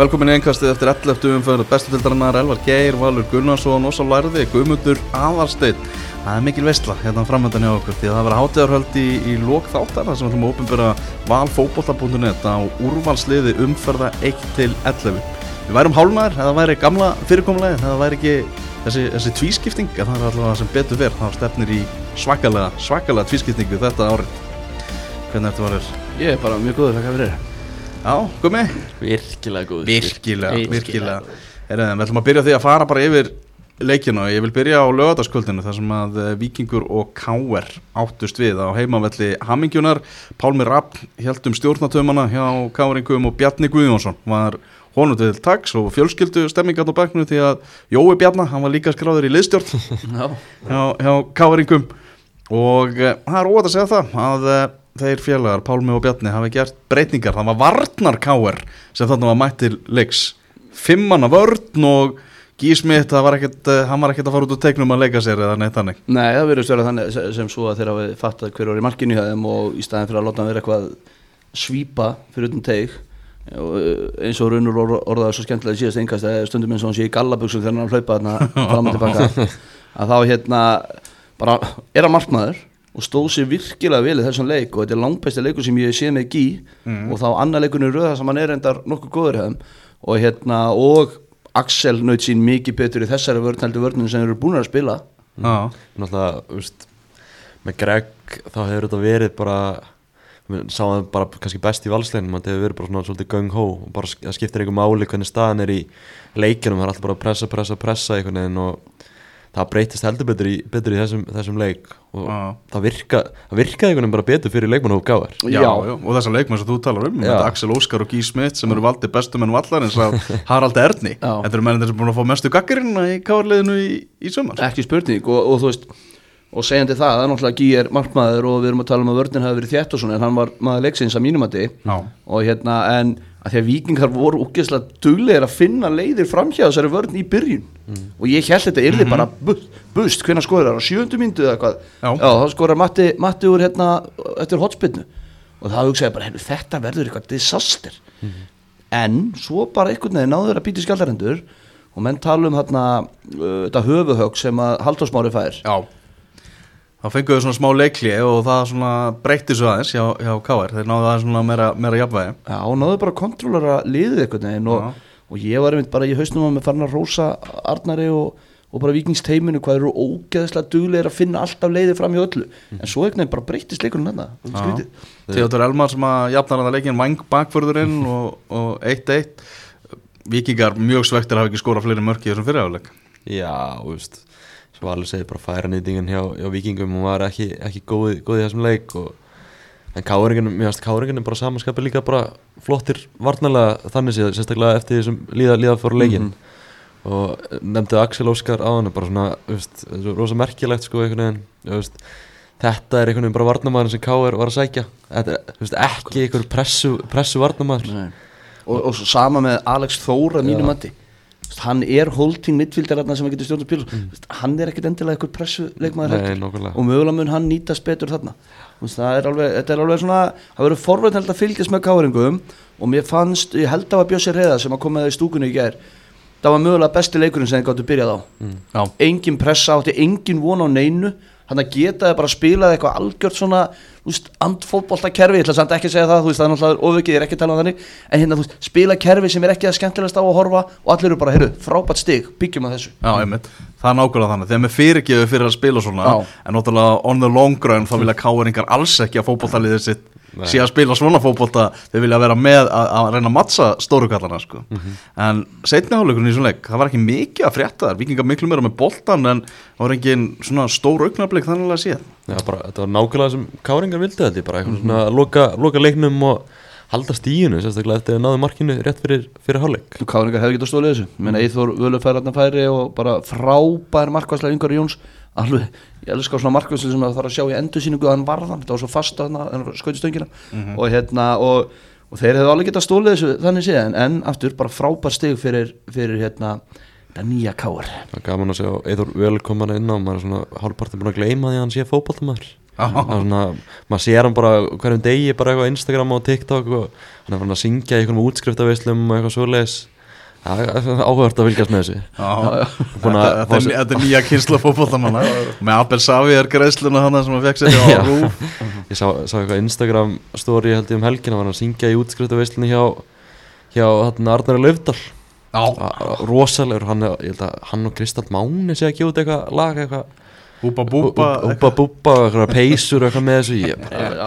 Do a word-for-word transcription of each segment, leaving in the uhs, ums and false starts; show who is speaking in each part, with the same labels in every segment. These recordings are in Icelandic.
Speaker 1: Velkomin í Innkastið eftir elleftu umferð bestu deildarinnar. Elvar Geir, Valur Gunnarsson og svo lærði Guðmundur Aðalsteinn. Það er mikil veisla hérna framöndan hjá okkur því að það verður hátíðarhöld í, í lok þáttar þar sem við ætlum að opinbera valfótbolta punktur net á úrvalsliði umferða eitt til ellefu. Við værum hálfnaðir, það væri gamla fyrirkomulagi, það væri ekki þessi, þessi tvískipting, en það er alltaf sem betur verð. Það stefnir í svakalega, svakalega tvískiptingu þetta árið. Hvernig þetta var?
Speaker 2: Ég er bara mjög góður, þakka fyrir.
Speaker 1: Já, Gummi?
Speaker 2: Virkilega góður.
Speaker 1: Virkilega, virkilega. Herra, við ætlum að byrja því að fara bara yfir leikina. Ég vil byrja á laugardagskvöldinu þar sem að Víkingur og K R áttust við á heimavelli Hamingjunar. Pálmi Rapp hélt um stjórnartaumana hjá K R-ingum og Bjarni Guðjónsson var honum til taks og fjölskyldu stemmingat á bekknum því að Jói Bjarna, hann var líka skráður í liðstjórn hjá, hjá K R-ingum og uh, það er óvægt að segja það að uh, þeir félagar, Pálmi og Bjarni, hafi gert breytingar. Það var varnar K R sem þarna var mætt til leiks. Fimmanna vörn og Gísmitt, það var ekkert, hann var ekkert að fara út úr teiknum að leika sér eða neitt þannig.
Speaker 2: Nei, það verður störa þannig sem svo að þeir hafi fattað hver var í markinu hjá þeim og í staðin fyrir að láta hann vera eitthvað svípa fyrir utan teig eins og Runur orðaði svo skemmtilega í síðast Innkast að stundum eins og hann sé í gallabuxum þegar hann hlaupa þarna fram og tilbaka að þá hérna bara er hann markmaður og stóð sér virkilega vel í þessum leik og þetta er langbæsti leikur sem ég sé með Gí mm. og þá annar leikurinn í röða sem hann er endar nokkuð góður hjá þeim og hérna og Axel naut sín mikið betur í þessari vörn heldur vörnum sem eru búin að spila.
Speaker 3: Já, náttúrulega, veist, með Greg þá hefur þetta verið bara, við sáum það bara kannski best í valsleginum, þetta hefur verið bara svona svolítið gung-hó og bara það skiptir einhver máli hvernig staðan er í leikinum, það er alltaf bara að pressa, pressa, pressa einhvern veginn og það breytist heldur betur í, betur í þessum, þessum leik og ah. það virka, það virkaði einhvern veginn bara betur fyrir leikmannahóp K R.
Speaker 1: Já, já, og þessar leikmenn sem þú talar um, þetta Axel Óskar og Gí Smith sem eru valdir bestu menn vallarins af Harald Erni. Þetta eru mennir sem er búin að fá mestu gagnrýnina í K R-liðinu í, í sumar.
Speaker 2: Ekki spurning og, og þú veist, og segjandi það, það er náttúrulega Gí er markmaður og við erum að tala um að vörnin hafi verið þétt og svona en hann var maður leiksins að mínum mati og hérna en að því að Víkingar voru ógeðslega duglegir að finna leiðir framhjá þessari vörn í byrjun mm. og ég held þetta yrði mm-hmm. bara bust, bust hvenær skorar það á sjöundu mínútu eða hvað já, já þá skorar Matti, Matti úr hérna eftir hotspinnu og það hugsaði bara heyrðu, þetta verður eitthvað disaster mm. en svo bara einhvern veginn náður að býta skjaldarendur og menn tala um hérna uh, þetta höfuhögg sem að Halldór Smári fær
Speaker 1: já þá fenguðu svona smá leikli og það svona breytti svo aðeins hjá, hjá K R, þeir náðu aðeins svona meira, meira jafnvægi.
Speaker 2: Já, og náðu bara að kontrollera liðið einhvern veginn og, og ég var einmitt bara í hausnum að með farin að rósa Arnari og, og bara Víkingsteiminu hvað eru ógeðslega duglegir að finna alltaf leiðið fram hjá öllu, mm. en svo einhvern veginn bara breyttist leikurinn þarna.
Speaker 1: Theodor Elmar sem að jafnar að leikin vang bakförðurinn og, og eitt eitt, Víkingar mjög svektir að hafa ekki skórað fleiri mörk í þessum fyrirháleik.
Speaker 3: Já, þú veist Valur segir bara færa nýtingin hjá, hjá Víkingum og var ekki, ekki góð, góð í þessum leik og, en K R-ingin, mér finnst K R-ingin bara samanskapið líka bara flottir varnarlega þannig séð, sérstaklega eftir þessum líða, líða fóru leikin mm-hmm. og nefndu Axel Óskar á hann bara svona, veist, rosa merkilegt sko einhvern veginn, veist, þetta er einhvern veginn bara varnarmaðurinn sem K R var að sækja þetta er, veist, ekki einhver pressu, pressu varnarmaður
Speaker 2: og, og svo sama með Alex Þóra mínum mati hann er holding midfieldar sem að getur stjórn að spila mm. hann er ekkert endilega eitthvað pressu leikmaður heldur og mögulega mun hann nýtast betur þarna það er alveg, þetta er alveg svona það verður forvöld held að fylgjast með K R-ingum og mér fannst, ég held að var Bjössi Hreiðar sem að kom með það í stúkunni í gær það var mögulega besti leikurinn sem þeir gáttu byrjað á mm. engin pressa átti, engin von á neinu þannig að geta þið bara að spila eitthvað algjört svona, þú veist, andfótbolta kerfi ég ætla samt ekki að segja það, þú veist, það er náttúrulega ofvikið ég er ekki að tala um þannig, en hérna, þú veist, spila kerfi sem er ekki að skemmtilegast á að horfa og allir eru bara, heyrðu, frábært stig, byggjum að þessu.
Speaker 1: Já, einmitt, það er nákvæmlega þannig, þegar með fyrirgefu fyrir að spila svona, Já. En náttúrulega on the long run þá vilja K R-ingar alls ekki að fótboltaliðið sitt sé að spila svona fótbolta, þeir vilja vera með að, að reyna að mattsa stórukallana sko. Mm-hmm. En seinni hálfleikurinn í svona leik það var ekki mikið að frétta þar, Víkingar miklu meira með boltan en það var engin svona stór augnablik þannig að séð.
Speaker 3: Já, bara, þetta var nákvæmlega sem K R-ingar vildi þetta, bara eitthvað mm-hmm. svona loka, loka leiknum og halda stíginu, sérstaklega eftir að náðu markinu rétt fyrir, fyrir hálfleik.
Speaker 2: K R-ingar hefði getað stólið þessu, menn að Eyþór Völur fær þarna færi og bara frábær markvarsla Ingvar Jóns alveg, ég elskar svona markvæslu sem það þarf að sjá í endursýningu að hann varðan, þetta var svo fast að hann skauti stöngina mm-hmm. og hérna og, og þeir hefðu alveg getað stólið þessu þannig séð en, en aftur bara frábær stig fyrir, fyrir hérna þetta nýja K R.
Speaker 3: Það er gaman að sjá Eyþór velkomana inn á, maður er svona hálfpartin búin að gleyma því að hann sé fótboltamaður. Það er svona, maður sér hann bara hverjum degi bara eitthvað á Instagram og TikTok og hann er fann að syngja í einhverjum útskriftarveislum og eitthvað svoleiðis áhugavert að fylgjast með þessu.
Speaker 1: Þetta er nýja kynsla fótboltamanna með Abel Xavier greiðsluna hana sem hann fekk sér á Rúf.
Speaker 3: Ég sá, sá eitthvað Instagram story held ég um helgina, var hann að syngja í útskriftarveislunni hjá hjá Arnari Laufdal. Rosalegur, hann, ég held að hann og Kristall Máni sé að gefa út eitthvað lag, eitthvað
Speaker 1: Búba búba
Speaker 3: Búba búba, eitthvað peysur eitthvað með þessu ég,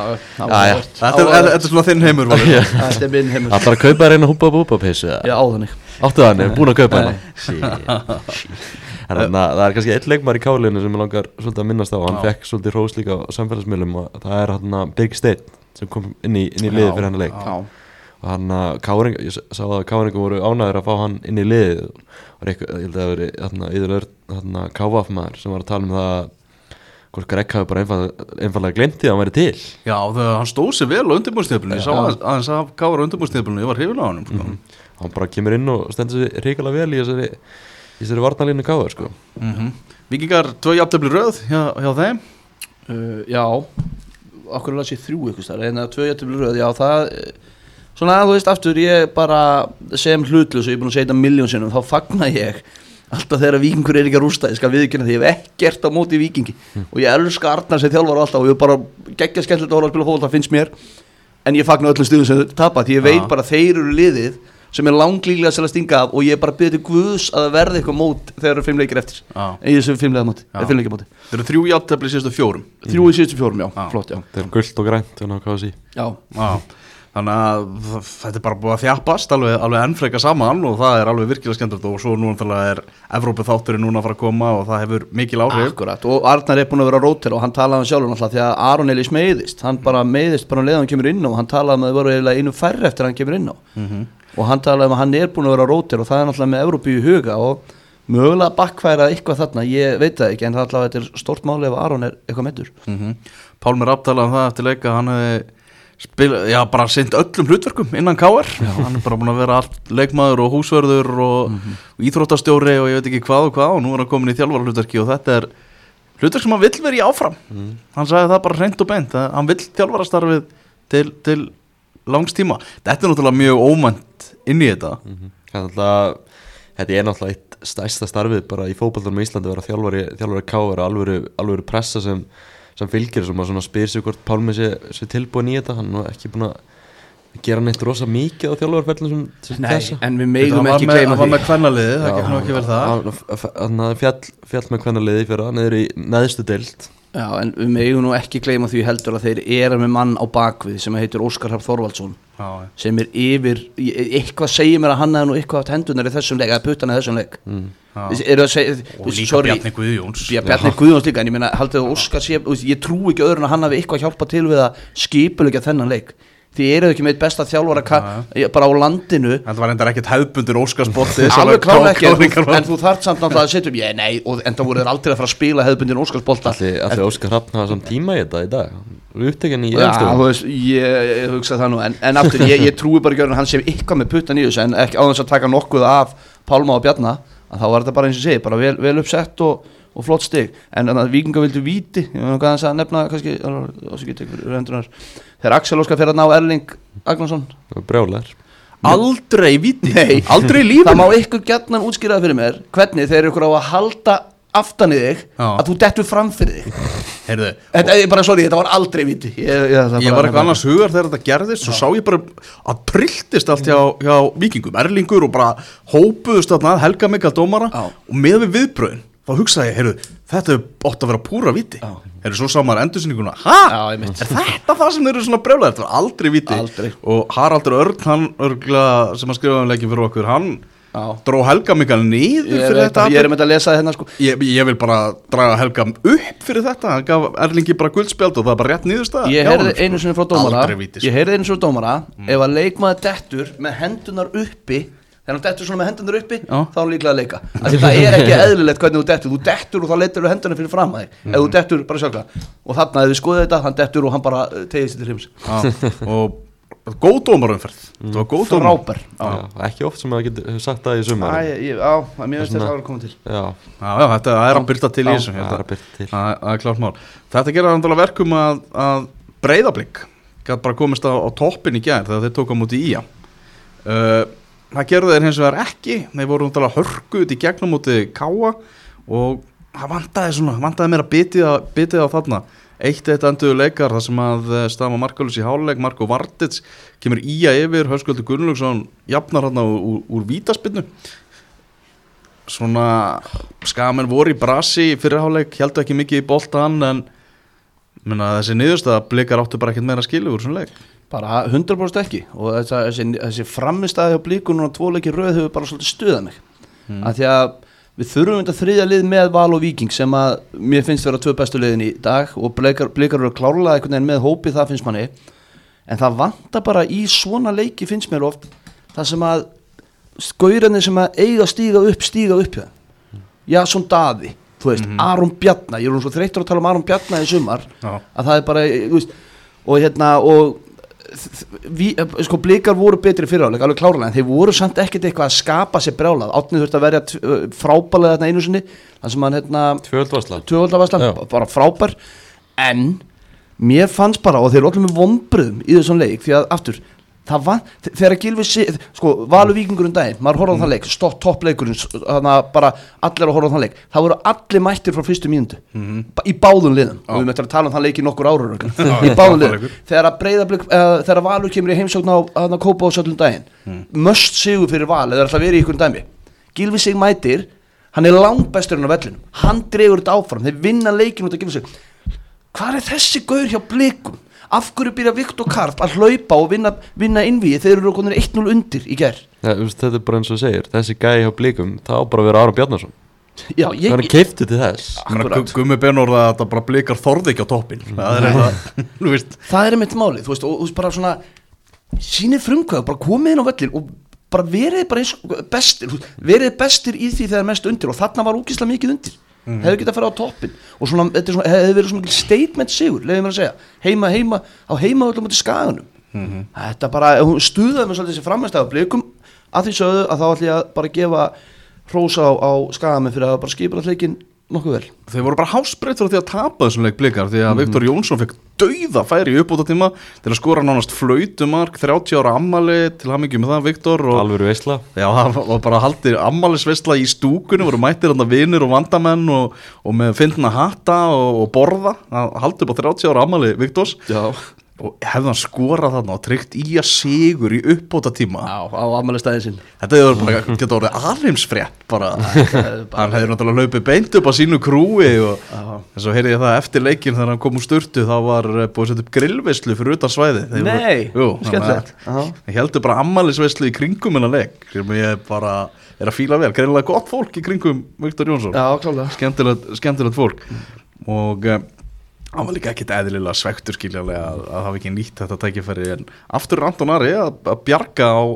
Speaker 1: Þetta er svona þinn heimur.
Speaker 2: Þetta er minn heimur.
Speaker 3: Það er að kaupa þér eina Búba búba peysu.
Speaker 2: Já, á þannig.
Speaker 3: Áttu þannig, búin að kaupa hana. Þannig að það er kannski einn leikmaður í Kálinu sem ég langar svolítið að minnast á. Hann fekk svolítið hrós líka á samfélagsmiðlum og það er hann Birgir Steinn sem kom inn í, inn í liðið fyrir hann leik. Og hann að Káring, ég sá að Káringum voru ánægður að fá hann inn í liðið og ég held að það veri þarna yfirlega þarna K V maður sem var að tala um það hvort Greg hafi bara einfallega, einfallega glemt því að hann væri til.
Speaker 1: Já, það, hann stóð sér vel á undirbúrstíðabilinu. Ég sá að hann sá K V á undirbúrstíðabilinu, ég var hrifinn á honum sko.
Speaker 3: Mm-hmm. Hann bara kemur inn og stendur sér hrikalega vel í þessari í þessari varnarlínu K V sko.
Speaker 1: Mm-hmm. Víkingar tvö jafntefli röð hjá, hjá þeim.
Speaker 2: Uh, já, okkur las ég þrjú ykkur starf, en að tvö jafntefli röð, já það svona, þú veist, aftur ég bara sem hlutlaus og ég er búin að segja þetta milljón sinnum, þá fagna ég alltaf þegar Víkingur er ekki að rústa, ég skal viðurkenna því ég hef ekkert á móti Víkingi mm. og ég elska Arnar sem þjálfar alltaf og ég er bara geggja skemmtilegt að horfa að spila fótbolta, finnst mér, en ég fagna öllum stuðum sem þau tapa, því ég veit ah. bara þeir eru liðið sem er langlíklega til að stinga af og ég bara byrði Guðs að það verði eitthvað mót þegar það eru fimm leikir eftir ah. en ég þessu fimm leikir móti, ah. fimm leikir móti.
Speaker 1: Þeir eru þrjú jafntefli í síðustu fjórum.
Speaker 2: Þrjú í síðustu fjórum, já, ah. flott, já.
Speaker 3: Þeir eru gult og grænt, þannig að hvað sé.
Speaker 2: Já.
Speaker 1: Já. Þannig að þetta er bara búið að þjappast alveg, alveg ennfreka saman og það er alveg virkilega skemmtilegt og svo núna er Evrópu þátturinn núna að fara að koma og það hefur mikil áhrif.
Speaker 2: Akkurat, og Arnar er búin að vera að rótera og hann talaði um sjálfur náttúrulega því að Aron Elís meiðist, hann bara meiðist bara um leið hann kemur inn á og hann talaði um að það voru eiginlega einu færri eftir hann kemur inn á mm-hmm. og hann talaði um að hann er búin að vera að rótera og það er náttúrulega með Evrópu í huga og mögulega bakkværa eitthvað þarna, ég veit það ekki en það allavega þetta er stórt máli ef Aron er eitthvað meiddur.
Speaker 1: Mm-hmm. Pálmi Rapp talaði um það eftir leika, hann hefði spila, já, bara sinnt öllum hlutverkum innan K R, hann er bara búin að vera allt leikmaður og húsvörður og, mm-hmm. og íþróttastjóri og ég veit ekki hvað og hvað og nú er hann komin í þjálfara hlutverki og þetta er hlutverk sem hann vill vera í áfram mm. hann sagði það bara hreint og beint að hann vill þjálfara starfið til, til langs tíma. Þetta er náttúrulega mjög ómænt inn í þetta
Speaker 3: mm-hmm. þetta, þetta er náttúrulega eitt stærsta starfið bara í fótboltanum í Íslandi að vera þjálfari, þjálfari K R alvöru, alvöru pressa sem sem fylgir sem að spyr sig hvort Pálmi sé, sé tilbúin í þetta, hann er ekki búin að gera neitt rosa mikið á þjálfarferðlum sem, sem
Speaker 2: Nei,
Speaker 3: þessa.
Speaker 2: en við megum ekki gleyma því.
Speaker 1: Hann var með kvennaliði, það gekk nú ekki vel það.
Speaker 3: Hann fjall, fjall með kvennaliði fyrir hann, niður í neðstu deild.
Speaker 2: Já, en við megum nú ekki gleyma því heldur að þeir eru með mann á bakvið sem heitir Óskar Hrafn Þorvaldsson Já, sem er yfir, eitthvað segir mér að hann hefði nú eitthvað átt hendunar í þessum leik, eða puttana í þessum leik. Mm. Segja,
Speaker 1: og líka sorry, Bjarni Guðjóns
Speaker 2: ja, Bjarni Guðjóns líka, en ég meina haldið að Óskar sé, ég trú ekki öðrun að hann hafi eitthvað hjálpa til við að skipulegja þennan leik því eru ekki með besta þjálfara ja, bara á landinu.
Speaker 1: Það var endar ekkert hefðbundur Óskarsbolti
Speaker 2: alveg klálega ekki, en, en þú þarft samt náttúrulega að setja um, ég nei, og en það voru þeir aldrei að fara að spila hefðbundur Óskarsbolta.
Speaker 3: Allir Óskar Hrafn hafa samt tíma í þetta í dag, upptekinn í
Speaker 2: efstöðum. Já, ég, ég hugsa það nú, en, en aftur, ég, ég trúi bara ekki að hann sé eitthvað með puttan í þessu, en ekki á þess að taka nokkuð af Pálma og Bjarna, að þá var þetta bara eins og segi, bara vel, vel uppsett og og flott stig, en þannig að Víkingar vildu víti, ég veit hvað hans að nefna kannski, þegar Axel Óskar fyrir að ná Erling Agnarsson
Speaker 3: brjálar,
Speaker 1: aldrei víti,
Speaker 2: nei,
Speaker 1: aldrei lífum,
Speaker 2: það má ykkur gjarnan útskýraða fyrir mér, hvernig þeir eru ykkur á að halda aftan í þig, Já. að þú dettur fram fyrir þig
Speaker 1: heyrðu,
Speaker 2: þetta er bara, sorry, þetta var aldrei víti ég, ég,
Speaker 1: ég var eitthvað annars hugar þegar þetta gerðist, svo sá ég bara að trilltist allt hjá, hjá Víkingum, Erlingur og bara hópuðust þarna Helga Mikael dómara Já. og með við viðbröðin þá hugsaði ég, heyrðu, þetta er ótt að vera púra víti heyrðu, svo sá maður endursýninguna hæ, er þetta það sem þeir eru svona brjálæðir, þetta var aldrei víti
Speaker 2: aldrei.
Speaker 1: Og Haraldur Örn, hann örgla sem að skrifa um leikin fyrir okkur, hann Já. dró Helga Mikael niður
Speaker 2: ég
Speaker 1: fyrir þetta
Speaker 2: ég er með að lesa það hérna sko
Speaker 1: ég, ég vil bara draga Helga upp fyrir þetta, hann gaf Erlingi bara guldspjald og það er bara rétt niðurstaða
Speaker 2: ég heyrði einu sinni frá dómara
Speaker 1: víti,
Speaker 2: ég heyrði einu sinni frá dómara mm. ef að leikmaður dettur með hendunar uppi þegar hann dettur svona með hendunar uppi Já. þá er hann líklega að leika Því það er ekki eðlilegt hvernig þú dettur þú dettur og þá letur þú hendunar fyrir fram að þig mm. ef þú dettur bara sjálflega og þarna ef við skoðum þetta hann dettur og hann bara tegir sér til hrims
Speaker 1: og góð dómarumferð mm. það var góð
Speaker 2: dómar
Speaker 3: ekki oft sem það getur sagt það í sumar
Speaker 2: já, mér finnst þetta að vera komið til
Speaker 1: já, já þetta er að byrta til í þessu það er klart mál þetta gerir það verkum að, að Breiðablik gæti bara komist á, á toppin í gær þegar þeir tók á móti í á uh, það gerðu þeir hins vegar ekki, þeir voru náttúrulega hörku út í gegnum múti Káa og það vantaði svona, vantaði meira bitið, bitið á þarna, eitt eitt enduðu leikar þar sem að stafa Markálus í háluleik, Marko Vardits kemur í að yfir, Höskuldur Gunnlaugsson jafnar þarna úr, úr vítaspinnu, svona skamenn voru í brasi í fyrirháleik, heldur ekki mikið í boltan en minna, þessi niðurstaða blikar áttu bara ekkert meira skilu úr svona leik.
Speaker 2: Bara hundrað prósent ekki og þessi, þessi, þessi framistæði á Blíkunum og tvo leiki röð hefur bara svolítið stuðað mig mm. af því að við þurfum þetta þriðja lið með Val og Víking sem að mér finnst vera tvö bestu liðin í dag og Blikar, Blikar eru klárlega einhvern veginn með hópi, það finnst manni en það vantar bara í svona leiki finnst mér oft það sem að gaurarnir sem að eiga stíga upp stíga upp hjá mm. já, svona Daði, þú veist, mm-hmm. Aron Bjarna ég er svo þreyttur að tala um Aron Bjarna í sumar já. Að það er bara, þú veist og hérna, og Við, sko Blikar voru betri fyriráleik alveg klárlega en þeir voru samt ekkert eitthvað að skapa sér brjálað, Árni þurfti að verja frábærlega þarna einu sinni þar sem hann hérna tvöfaldavarsla bara frábær en mér fannst bara og þeir eru allir með vonbröðum í þessum leik því að aftur það var þegar Gylfi sko Valur Víkingur um daginn maður horfði á þann leik stótt toppleikurinn þannig að bara allir að horfa á þann leik það voru allir mættir frá fyrstu mínútu mm-hmm. í báðum liðum og við möttum að tala um þann leik í nokkur árur í báðum liðum þegar að Breiðablik uh, þegar Valur kemur í heimsókn á að kópa á söllum daginn mm. möst sigur fyrir Val eða alltaf verið í ykkur dæmi Gylfi sig mætir hann er langbesturinn á vellinum hann dregur þetta áfram þeir vinna leikin út að Gylfi sig hvað er þessi gaur hjá Blikum af hverju byrja Viktor Karl að hlaupa og vinna, vinna innvíi þeir eru konur eitt núll undir í gær
Speaker 3: ja, þetta er bara eins og segir þessi gæi hjá Blikum það á bara að vera Aron Bjarnason
Speaker 2: já, ég,
Speaker 3: hann keifti til þess
Speaker 1: Gummi Benórða að þetta bara Blikar þorði ekki á toppin það er eitthvað
Speaker 2: það er mitt máli þú veist og þú veist bara svona sínir frumkvæð bara komið inn á völlin og bara verið bara eins bestir verið bestir í því þegar mest undir og þarna var ógeðslega mikið undir Mm. hefur getað að fara á toppin og svona, þetta er svona, hefur verið svona statement sigur, leiðum við að segja heima, heima, á heima öllum út í Skaganum mm-hmm. þetta bara, stuðaði með svolítið þessi framhæstæða Blikum að því sögðu að þá ætla ég að bara gefa hrósa á, á Skagamenn fyrir að bara skipa alltaf leikinn nokkuð vel
Speaker 1: þeir voru bara hásbreytt frá því að tapa þessum leik Blikar því að mm-hmm. Viktor Jónsson fekk dauða færi í uppbótartíma til að skora nánast flautumark þrjátíu ára ammali til hamingju með það Viktor og
Speaker 3: alvöru veisla
Speaker 1: já það var bara haldið ammalisveisla í stúkunni voru mættir þarna vinir og vandamenn og, og með fyndna hatta og, og borða haldið bara þrjátíu ára ammali Viktors já og hefði hann skorað þarna og tryggt í að sigur í uppbótartíma
Speaker 2: á, á afmælistæðin sinn
Speaker 1: þetta hefur bara geta orðið alheimsfrétt bara hann hefði náttúrulega hlaupið beint upp á sínu krúi og þess að heyrði ég það eftir leikinn þegar hann kom úr sturtu þá var búið að setja upp grillveislu fyrir utan svæði
Speaker 2: nei, skemmtilegt
Speaker 1: það heldur bara ammælisveislu í kringum hennar leik sem ég bara er að fíla vel greinilega gott fólk í kringum Viktor Jónsson
Speaker 2: já, klálega
Speaker 1: skemmtilegt, skemmtilegt fólk og hann var líka ekkert eðlilega svektur skiljanlega að, að hafa ekki nýtt þetta tækifæri en aftur Anton Ari að, að bjarga á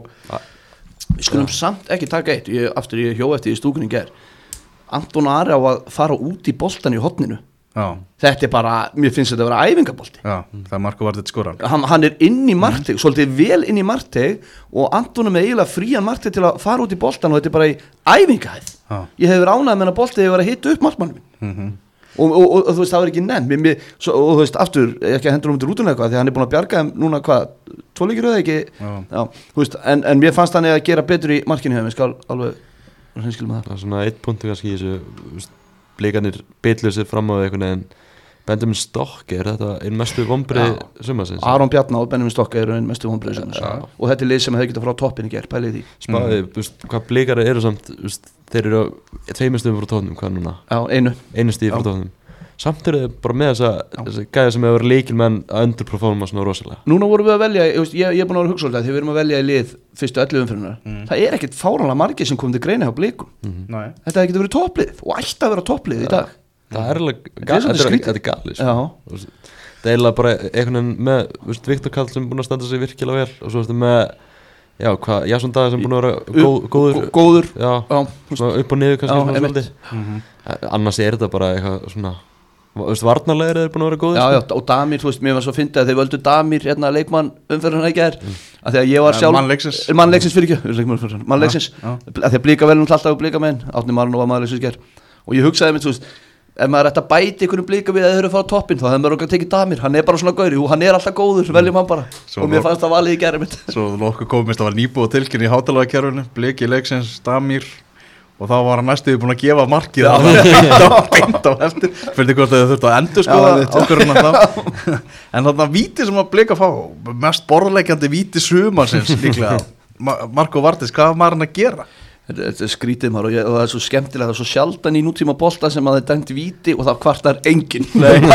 Speaker 2: við skulum ja. Samt ekki taka eitt ég, aftur ég hjó eftir í stúkunni ger Anton Ari á að fara út í boltan í hotninu já. Þetta er bara, mér finnst þetta að vera æfingabolti
Speaker 1: já, það er Marko Vardits skoran
Speaker 2: hann, hann er inn í marteg, mm. svolítið vel inn í marteg og Anton er með eiginlega frían marteg til að fara út í boltan og þetta er bara í æfingahæð ég hefur ánægð með hennar bolti þegar ég var að hita upp markmannum minn mm-hmm. Og, og, og, og þú veist það var ekki nefn mér, svo, og þú veist aftur ekki að hendur um til rútuna eitthvað því hann er búin að bjarga þeim núna hvað tvo leikir eða ekki já, þú veist en, en mér fannst hann að gera betur í markinu hefum ég skal alveg hreinskilja með það
Speaker 3: það er svona eitt punktu kannski í þessu Blikarnir bitluð sér fram á einhvern veginn Benjamin Stokke er þetta einn mestu vonbrigði sumarsins
Speaker 2: Aron Bjarna og Benjamin Stokke eru einn mestu vonbrigði sumarsins og þetta er lið sem hefur getað frá toppin í ger pælið því
Speaker 3: spáði mm. hvað Blikar eru samt veist, þeir eru tveimur stöðum frá tónum hvað núna
Speaker 2: já, einu
Speaker 3: einu stíð frá tónum samt eru þau bara með þessa gæða sem hefur leikilmenn að underperforma svona rosalega
Speaker 2: núna vorum við að velja, ég, ég, ég er búin að vera hugsa þegar við erum að velja í lið fyrstu ellefu umferðina mm. það er ekkert fáránlega margir sem kom til greina hjá Blikum mm. þetta hefði getið verið topplið og ætti að vera topplið í dag
Speaker 3: það er alveg þetta er galið það er bara einhvern veginn með veist, Viktor Karl sem er búin að standa sig virkilega vel og svo er þetta með já, hvað, Jason Daði sem er búin að vera góð, góður,
Speaker 2: góður
Speaker 3: já, já, upp og niður kannski já, mm-hmm. annars er þetta bara eitthvað svona varnarlega er þeir búin að vera góðir
Speaker 2: já, já, og Damir, þú veist, mér var svo fyndið að þeir völdu Damir hérna leikmann umferðina ekki er mm. að því að ég var sjálf
Speaker 1: mannleiksins
Speaker 2: mannleiksins fyrir ekki mannleiksins að því að Blika vel um alltaf og Blika menn átni Marno var mannleiksins ger og ég hugsaði mér, þú veist ef maður ætti að bæti einhvernum blika við að þau eru að fá toppinn þá hefur maður okkar tekið Damir, hann er bara svona gauri og hann er alltaf góður, veljum hann bara svo og mér fannst það valið í gerðum mitt
Speaker 1: Svo nokkuð komist að var nýbúið tilkynni í hátalagakerfinu, bliki leiksins Damir og þá var hann næstuði búin að gefa markið á beint á eftir fyrir hvort þau þurftu að endur skoða ákvörðuna þá en þarna víti sem að blika fá mest borðleikjandi víti sumarsins líklega Marko Vardis, hvað var hann að gera?
Speaker 2: Þetta er skrítið maður og, ég, og það er svo skemmtilega, það er svo sjaldan í nútíma bolta sem að það er dæmt víti og það kvartar enginn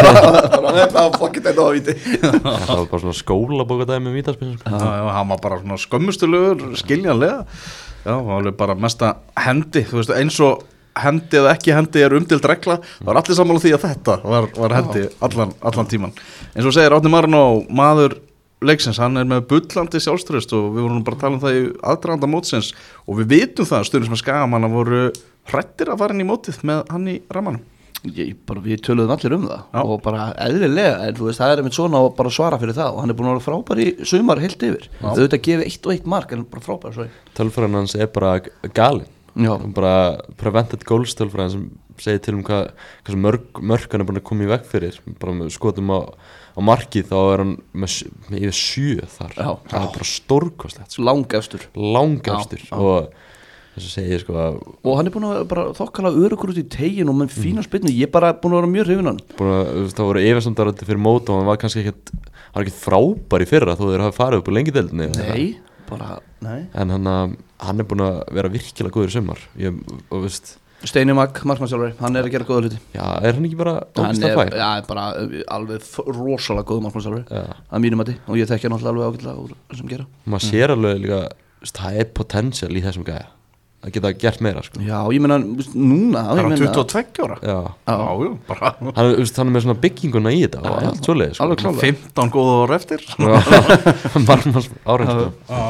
Speaker 2: það var fokkið þetta á víti
Speaker 3: það var bara svona skólabóka dæmi með vítaspilsum
Speaker 1: já, já, hann var bara svona skömmustulugur skiljanlega, já, hann var bara mesta hendi, þú veist, eins og hendi eða ekki hendi er umdeild regla það var allir sammála því að þetta var, var hendi allan, allan tíman, eins og segir Árni Marino, maður leiksins, hann er með bullandi sjálfstraust og við vorum bara að tala um það í aðdraganda mótsins og við vitum það stundum sem að Skagamanna voru hrættir að fara inn í mótið með hann í rammanum.
Speaker 2: Ég, bara, við töluðum allir um það Já. Og bara eðlilega, en þú veist, það er einmitt svona að bara svara fyrir það og hann er búin að vera frábær í sumar heilt yfir, þau auðvitað gefi eitt og eitt mark en bara frábær svo.
Speaker 3: Tölfræðan hans er bara galinn, bara prevented goals tölfræðan sem segir til um hvað, hvað mörg, mörg hann er búin að koma í veg fyrir, bara skotum á á markið þá er hann með, með yfir sjö þar, já, það er bara stórkostlegt sko.
Speaker 2: langefstur
Speaker 3: langefstur og þess að segja sko að
Speaker 2: og hann er búin að bara þokkalega örugur út í tegin og með fína spilnu, ég er bara búin að vera mjög hrifinn hann
Speaker 3: það voru yfirstandarandi fyrir mót og hann var kannski ekkert hann var ekkert frábær í fyrra þó þeir hafa farið upp á lengideildinni
Speaker 2: nei, bara, nei
Speaker 3: en hann, hann er búin að vera virkilega góður í sumar ég, og veist
Speaker 2: Steini Magg, markmannsjálfari, hann er að gera góða hluti
Speaker 3: Já, er hann ekki bara ógæslega fær?
Speaker 2: Já, bara alveg rosalega góð markmannsjálfari að mínum mati og ég þekki hann alltaf alveg ágætlega úr þessum gera
Speaker 3: Maður sér alveg líka, það er potential í þessum gæja að geta gert meira sko.
Speaker 2: Já, ég meina, núna
Speaker 1: Það er hann tuttugu og tveggja ára
Speaker 3: Já,
Speaker 1: já, já bara
Speaker 3: Hann, hann er með svona bygginguna í þetta og allt svoleið sko.
Speaker 2: Alveg klálega
Speaker 1: fimmtán góða ára eftir
Speaker 3: Markmanns árið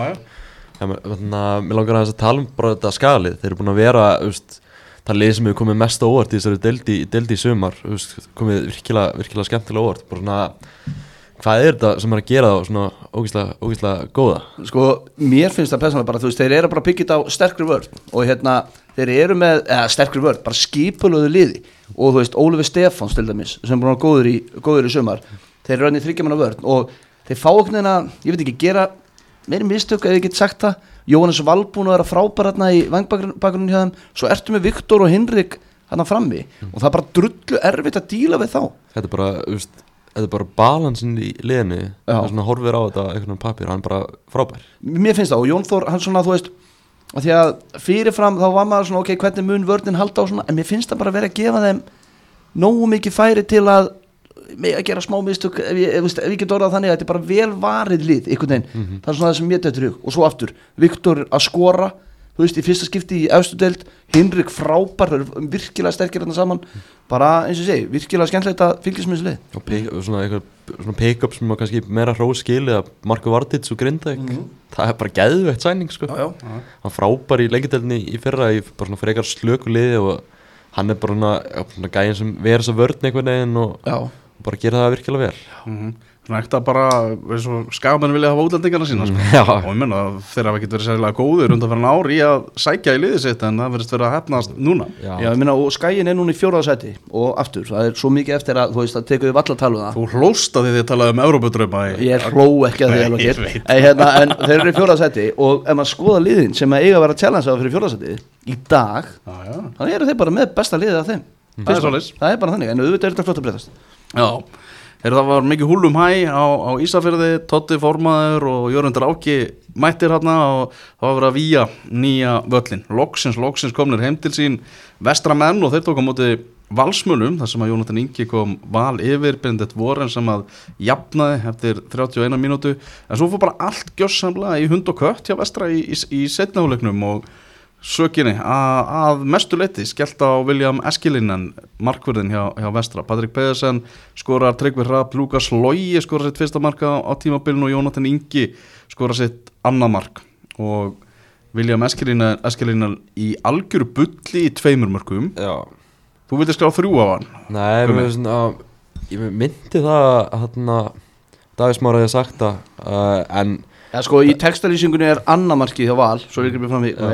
Speaker 3: Mér langar að tala um bara þetta skalið Þeir eru búin að vera, veist það lið sem hefur komið mest á óvart í þessari deildi, deildi í sumar komið virkilega, virkilega skemmtilega óvart bara svona, hvað er þetta sem er að gera þá svona ógeðslega, ógeðslega góða?
Speaker 2: Sko, mér finnst það persónulega bara, þú veist, þeir eru bara byggjit á sterkri vörn og hérna, þeir eru með, eða sterkri vörn, bara skipulöðu liði og þú veist, Ólafur Stefáns til dæmis sem er búin að góður í, góður í sumar þeir eru hann í þriggja manna vörn og þeir fá okkur neina, ég veit ekki, gera meiri mistök ef ég get sagt það Jóhannes Valbún að vera frábær hérna í vangbakgrunni hjá þeim svo ertu með Viktor og Hinrik hérna frammi mm. og það er bara drullu erfitt að díla við þá
Speaker 3: Þetta er bara, veist, þetta er bara balansin í liðinu það er svona horfir á þetta einhvern papír, hann er bara frábær
Speaker 2: Mér finnst það og Jón Þór, hann svona, þú veist að því að fyrirfram þá var maður svona ok, hvernig mun vörnin halda á svona en mér finnst það bara að vera að gefa þeim nógu mikið færi til að með að gera smá mistök ef ég, ef, ef ég get orðað þannig að þetta er bara vel varið lið einhvern veginn, mm -hmm. það er svona það sem mér dettur í hug og svo aftur, Viktor að skora þú veist, í fyrsta skipti í efstu deild Hinrik frábær, það eru virkilega sterkir hérna saman, bara eins og segi virkilega skemmtilegt að fylgjast með þessu lið
Speaker 3: og pick, svona eitthvað, svona pick-up sem kannski meira hrós skilið að Marko Vardis og Grindavík, mm -hmm. það er bara geðveikt sæning sko, já, já. hann frábær í lengideildinni í fyrra, í bara svona frekar slöku liði og hann er bara svona, svona gæðin sem verður þess að vörn einhvern veginn og já bara gera það virkilega vel
Speaker 1: mm-hmm. Svona ekkert að bara Skagamenn vilja hafa útlendingarna sína sko.
Speaker 3: mm,
Speaker 1: og ég menna þeir hafa ekkert verið sérlega góðir undan fyrir ár í að sækja í liðið sitt en það verðist verið að hefnast núna
Speaker 2: Já, Já ég meina og Skagin er núna í fjórða sæti og aftur, það er svo mikið eftir að þú veist að tekuðu vallatalum það
Speaker 1: Þú hlóst að því þið talaði um Evrópudrauma
Speaker 2: Ég hló ekki að því alveg en, hérna, en þeir eru í fjórða sæti og ef maður skoða liðin sem að eiga að vera challenge á fyrir fjórða sæti í dag, þá eru þeir bara með besta liðið af þeim
Speaker 1: Það er,
Speaker 2: það er bara þannig, en auðvitað er þetta flott að breytast
Speaker 1: Já, Heru, það var mikið húlum hæ á, á Ísafirði, Totti formaður og Jörgundur Áki mættir hérna og það var verið að víja nýja völlin. Loksins, loksins komnir heim til sín vestramenn og þeir tók á móti Valsmölum þar sem að Jónatan Ingi kom Val yfir, Benedikt Voren sem að jafnaði eftir þrjátíu og eina mínútu. En svo fór bara allt gjörsamlega í hund og kött hjá vestra í, í, í seinni hálfleiknum og sökinni að, að mestu leyti skellt á William Eskilinen markvörðin hjá, hjá vestra. Patrik Pedersen skorar Tryggvi Hrafn, Lukas Logi skorar sitt fyrsta marka á, á tímabilinu og Jónatan Ingi skorar sitt annað mark og William Eskilinen, Eskilinen í algjöru bulli í tveimur mörkum.
Speaker 3: Já.
Speaker 1: Þú vildi skrá þrjú á hann?
Speaker 3: Nei, mér finnst að ég myndi það að hérna Davíð Smári hefði sagt það uh, en
Speaker 2: ja, sko í textalýsingunni er annað markið hjá Val svo við gripum fram í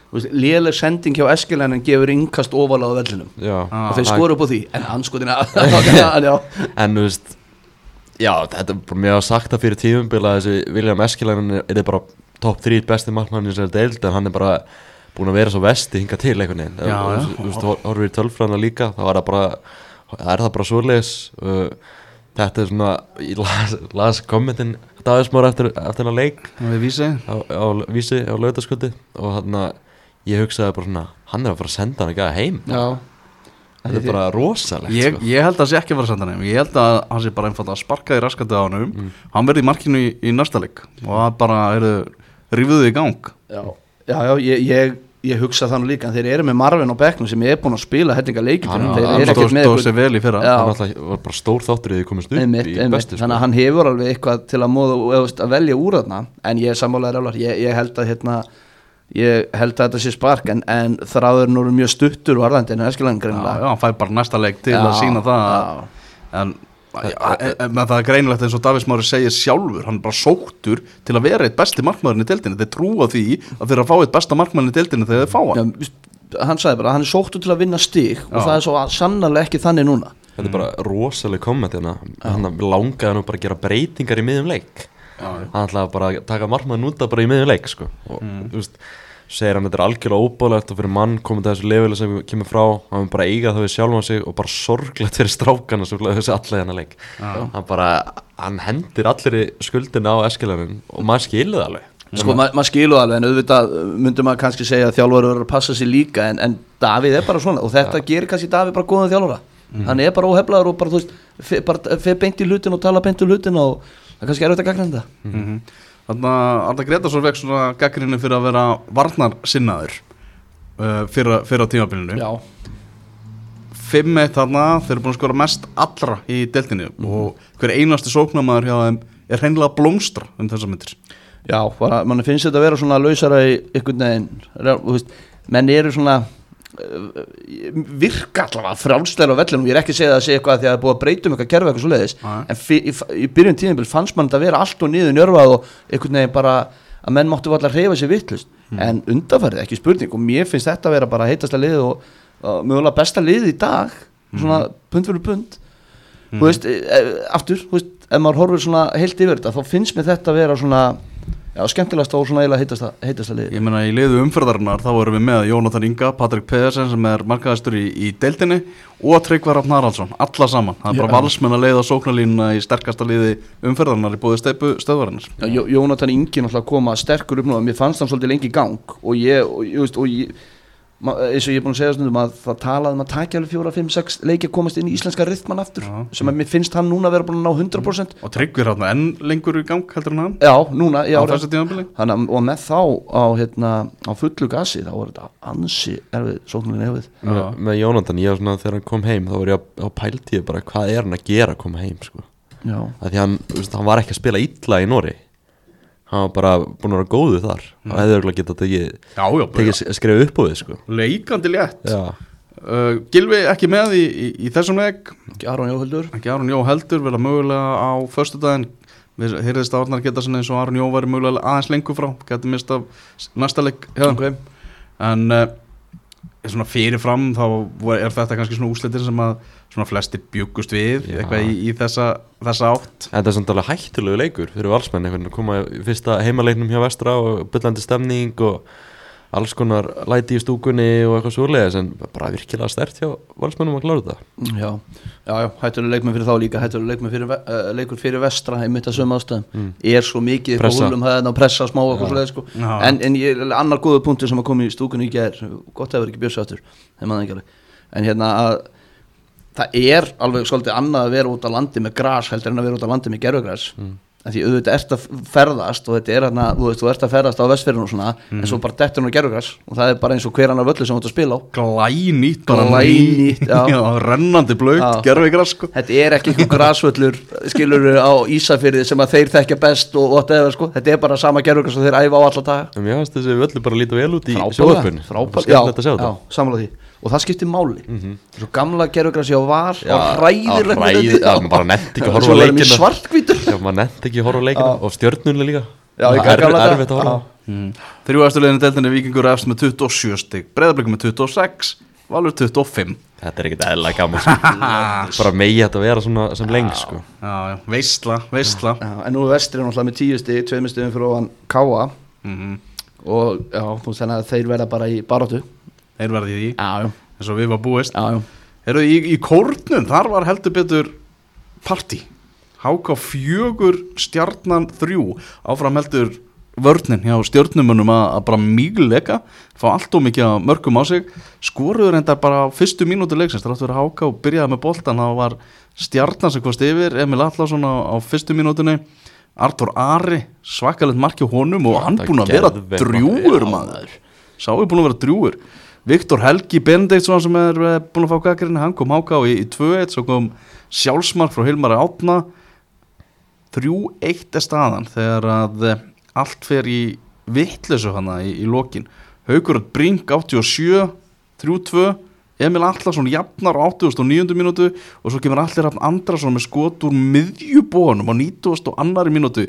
Speaker 2: léleg sending hjá Eskilenen gefur innkast ofalega á vellinum
Speaker 3: já,
Speaker 2: og þeir skoru upp á því en anskotina
Speaker 3: en þú veist já, þetta er bara mjög sagt að fyrir tímumbil að þessi William Eskilenen er bara topp þrjú besti markmann í þessari deild en hann er bara búin að vera svo vesti hinga til einhvern veginn þú veist, horfir í tölfræðina líka þá var það bara, það er það bara svoleiðis uh, þetta er svona ég las, las kommentin Davíðsmára eftir, eftir að leik
Speaker 1: á Vísi
Speaker 3: á, á Vísi á Laugardalsskvöldi og hann að ég hugsaði bara svona hann er að fara að senda hann ekki að heim
Speaker 2: já.
Speaker 3: þetta er bara rosalegt
Speaker 1: ég,
Speaker 3: sko.
Speaker 1: ég held að það sé ekki að fara að senda hann heim ég held að hann sé bara einfalda að sparka í raskandi á hann mm. hann verði í markinu í, í næsta leik og það bara eru rífuðu í gang
Speaker 2: já, já, já ég, ég, ég hugsa þannig líka þeir eru með Marvin og Becknum sem er búin að spila hellinga leikir
Speaker 1: hann stóð sér vel í fyrra
Speaker 3: hann var bara stór þáttur í því komist upp
Speaker 2: einmitt,
Speaker 3: í
Speaker 2: einmitt.
Speaker 3: bestu
Speaker 2: þannig að hann hefur alveg eitthvað til að, móða, að velja úr þarna en ég er sammálaður ég, ég held að hérna ég held að þetta sé spark en, en þráður nú mjög stuttur varðandi en Eskilenen greinilega
Speaker 1: já, hann fær bara næsta leik til já, að sína það já. en en það er greinilegt eins og Davíðsmári segir sjálfur hann er bara sóttur til að vera eitt besti markmaðurinn í deildinni þeir trúa því að þeir að fá eitt besta markmaðurinn í deildinni þegar þeir fá hann
Speaker 2: já, hann sagði bara að hann er sóttur til að vinna stig og það er svo sannarlega ekki þannig núna
Speaker 3: þetta er bara rosaleg komment hérna hann langaði nú bara að gera breytingar í miðjum leik já. hann ætlaði bara að taka markmaðurinn út bara í miðjum leik sko. og mm. þú veist segir hann þetta er algjörlega óbáðlegt og fyrir mann komið til þessu leveli sem kemur frá hann bara eiga það við sjálfan sig og bara sorglegt fyrir strákana sem þessi allega hennar leik ah. hann bara, hann hendir allir í skuldina á Eskilenen og maður skiluð alveg
Speaker 2: sko ma maður skiluð alveg en auðvitað myndum maður kannski segja að þjálfari verður að passa sig líka en, en Davíð er bara svona og þetta ja. gerir kannski Davíð bara góðan þjálfara mm. hann er bara óheflaður og bara þú veist bara fer beint í hlutin og tala beint í hlutin og það er kannski erfitt að gagnrýna þetta
Speaker 1: mm -hmm. Þannig að Arnar Grétarsson vekk svona gagnrýni fyrir að vera varnarsinnaður uh, fyrir, fyrir á tímabilinu
Speaker 2: Já
Speaker 1: fimm eitt þarna, þeir eru búin að skora mest allra í deildinni mm. og hver einasti sóknarmaður hjá þeim er hreinlega blómstra um þessar myndir
Speaker 2: Já, bara, mann finnst þetta að vera svona lausara í einhvern veginn menn eru svona virka allavega frjálslegar á vellinum ég er ekki að segja það að segja eitthvað því að það er búið að breyta um eitthvað kerfi eitthvað svo leiðis en í, í byrjun tíðinbil fannst mann þetta að vera allt og niður njörfað og einhvern veginn bara að menn máttu allar hreyfa sér vittlust mm. en undanfærið ekki spurning og mér finnst þetta að vera bara heitasta lið og, og mögulega besta lið í dag svona mm. pund fyrir pund mm. þú veist, e, aftur, þú veist ef maður horfir svona heilt yfir þetta þá finnst mér þetta að vera svona Já, skemmtilegast og svona eiginlega heitasta, heitasta liði. Ég
Speaker 1: meina í liðu umferðarinnar þá erum við með Jónatan Inga, Patrik Pedersen sem er markaðastur í, í deildinni og Tryggvar Rafn Haraldsson, alla saman. Það er bara valsmenn að leiða sóknarlínuna í sterkasta liði umferðarinnar í bóði steipu stöðvarinnar.
Speaker 2: Já, Jónatan Ingi náttúrulega koma sterkur upp nú, mér fannst hann svolítið lengi í gang og ég, og, ég, veist, og ég eins og ég er búin að segja stundum að það talaði um að takja alveg fjóra, fimm, sex leiki að komast inn í íslenska rytman aftur já, sem að mér finnst hann núna að vera búin að ná hundra prósent
Speaker 1: og Tryggvi er hérna enn lengur í gang heldur en hann
Speaker 2: já, núna, já,
Speaker 1: á þessu tímabili
Speaker 2: og með þá á, hérna, á fullu gasi þá var þetta ansi erfið sóknarlinni hefðið
Speaker 3: með, með Jónatan, ég var svona þegar hann kom heim þá var ég á pæltíu bara hvað er hann að gera að koma heim sko. að því hann, veist, hann var ekki að spila illa í Noregi hann var bara búin að vera góðu þar mm. og hefði örgulega getað tekið tekið skrifa upp á því sko.
Speaker 1: leikandi létt uh, Gylfi ekki með í, í, í þessum leik
Speaker 2: ekki Aron Jó heldur
Speaker 1: ekki Aron Jó heldur verða mögulega á föstudaginn við heyrðist að Arnar geta svona eins og Aron Jó væri mögulega aðeins lengur frá geti mist af næsta leik okay. en uh, svona fyrirfram þá er þetta kannski svona úrslitir sem að svona flestir bjuggust við Já. eitthvað í, í þessa, þessa átt
Speaker 3: Þetta er samt alveg hættulegu leikur fyrir valsmenn að koma í fyrsta heimaleiknum hjá Vestra og byllandi stemning og alls konar læti í stúkunni og eitthvað svoleiðis en bara virkilega sterkt hjá valsmennum að klára þetta
Speaker 2: Já, já, já hættulega leikmenn fyrir þá líka hættulega leikmenn fyrir, uh, leikur fyrir Vestra einmitt að sömu ástæðum mm. er svo mikið upp á húlum það að pressa smá og eitthvað svoleiðis sko. en, en ég, annar góða punktur sem að koma í stúkunni í gær gott hefur ekki björsáttur en hérna að það er alveg svolítið annað að vera út á landi með gras heldur en að vera út á landi með gerfugras mm. því auðvitað ert að ferðast og þetta er hérna, þú veist, þú ert að ferðast á Vestfjörðinu og svona, mm. en svo bara dettur hún á gerfugras og það er bara eins og hver annar völlu sem þú ert að spila á
Speaker 1: glænýtt,
Speaker 2: glænýtt, já.
Speaker 1: já, rennandi blöyt, gerfugras sko.
Speaker 2: Þetta er ekki einhver grasvöllur skilur á Ísafirði sem að þeir þekkja best og whatever sko, þetta er bara sama gerfugras og þeir æfa á alla daga.
Speaker 3: Mér finnst þessi völlu bara líta vel út í sjónvarpinu.
Speaker 2: Já, já, sammála því. Og það skiptir máli mm -hmm. svo gamla gerfugrasi á var
Speaker 3: já,
Speaker 2: og hræðilegt
Speaker 3: ræð, ja, maður bara nefndi ekki að horfa á leikina
Speaker 2: svartkvítur
Speaker 3: já, maður nefndi ekki að horfa á leikina og stjörnunlega líka
Speaker 2: já,
Speaker 3: það er erfitt að horfa
Speaker 1: mm. Þrjú efstu liðin í deildinni, Víkingur efst með tuttugu og sjö stig, Breiðablik með tuttugu og sex, Valur tuttugu og fimm.
Speaker 3: Þetta er ekkert eðlilega gaman sko. Bara megi þetta vera svona sem lengst sko.
Speaker 1: Já, já, veistla, veistla
Speaker 2: já, en nú er Vestri náttúrulega með tíu stig, tveimur stigum fyrir ofan Káa
Speaker 1: mm-hmm.
Speaker 2: og já, þú veist þannig að þeir verða bara í baráttu.
Speaker 1: Þeir verði í því,
Speaker 2: já, já.
Speaker 1: eins og við var búist.
Speaker 2: Já, já.
Speaker 1: Eru í, í kórnum, þar var heldur betur partí. Há Ká fjögur, Stjarnan þrjú, áfram heldur vörnin hjá stjörnumunum að, að bara mígleika, fá allt og mikið að mörgum á sig, skoruður enda bara á fyrstu mínútu leiksins, þar áttu verið Há Ká og byrjaði með boltan, þá var Stjarnan sem kosti yfir, Emil Atlason á, á fyrstu mínútunni, Artur Ari svakalegt marki á honum og hann búin að vera drjúgur maður, sá er búin að vera drjúgur. Viktor Helgi Benediktsson sem er búin að fá gaggrinni, hann kom Há Ká í, í tvö eitt, svo kom sjálfsmark frá Hilmari Átna, þrjú eitt er staðan þegar að allt fer í vitleysu hana í, í lokin. Haukur Brink áttatíu og sjö, þrjú tvö, Emil Atlason jafnar á áttugustu og níundu mínútu og svo kemur Allir Rafn Andrason með skot úr miðjubónum á nítugasta og annarri mínútu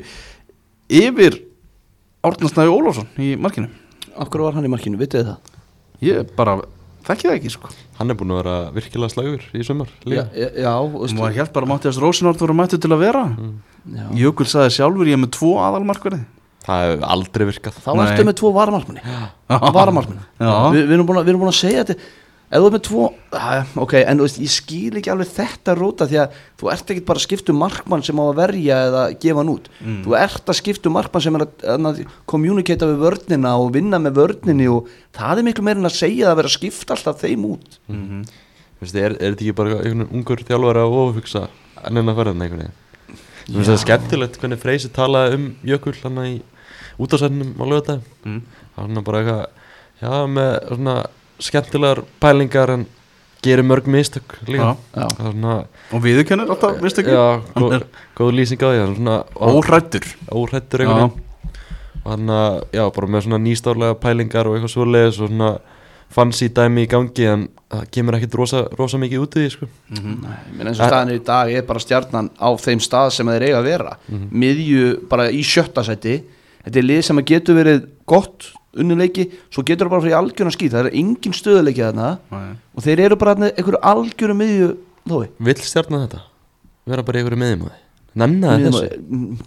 Speaker 1: yfir Árna Snæ Ólafsson í markinu.
Speaker 2: Af hverju var hann í markinu, vitið þið það?
Speaker 1: Ég bara þekki það ekki sko.
Speaker 3: Hann er búin að vera virkilega slagur í sumar.
Speaker 2: Já, já.
Speaker 1: Og maður hélt bara Matthías Rósinort voru mættu til að vera.
Speaker 2: Mm.
Speaker 1: Jökull sagði sjálfur ég er með tvo aðalmarkverði.
Speaker 3: Það hefur aldrei virkað.
Speaker 2: Þá ertu með tvo varamarkmanni. Varamarkmanni. Vi, við erum búin að, að segja þetta. Ef þú er með tvo, að, ok, en þú veist, ég skil ekki alveg þetta róta því að þú ert ekki bara að skipta um markmann sem á að verja eða gefa hann út. Mm. Þú ert að skipta um markmann sem er að, að kommunikata við vörnina og vinna með vörninni og það er miklu meira en að segja að vera að skipta alltaf þeim út.
Speaker 3: Mm-hmm. Þú veist, er, er þetta ekki bara einhvern ungur þjálfari að ofugsa enn að ferðan einhvern veginn? Þú veist, það er skemmtilegt hvernig Freysi talaði um Jökull hann í útásætnum á laugardaginn. Mm. Hann er bara eitthvað, já, með svona skemmtilegar pælingar en gerir mörg mistök líka.
Speaker 1: Já. Svona, og viðurkennir alltaf mistökin.
Speaker 3: Já, góð, góð lýsing á því. Svona,
Speaker 1: óhræddur.
Speaker 3: Óhræddur einhvern veginn. Og hann, já, bara með svona nýstárlega pælingar og eitthvað svoleiðis og svona fancy dæmi í gangi en það kemur ekkert rosa, rosa mikið út í því sko.
Speaker 2: Mm-hmm. Nei, menn eins og staðin í dag er bara Stjarnan á þeim stað sem þeir eiga að vera. Mm-hmm. Miðju bara í sjötta sæti. Þetta er lið sem getur verið gott unnuleiki, svo getur það bara fyrir algjörna skít, það er engin stöðuleiki þarna. Nei. Og þeir eru bara einhverju algjöru miðju þói.
Speaker 3: Vill Stjarnan þetta? Vera bara einhverju miðjum á því? Nennaði þessu?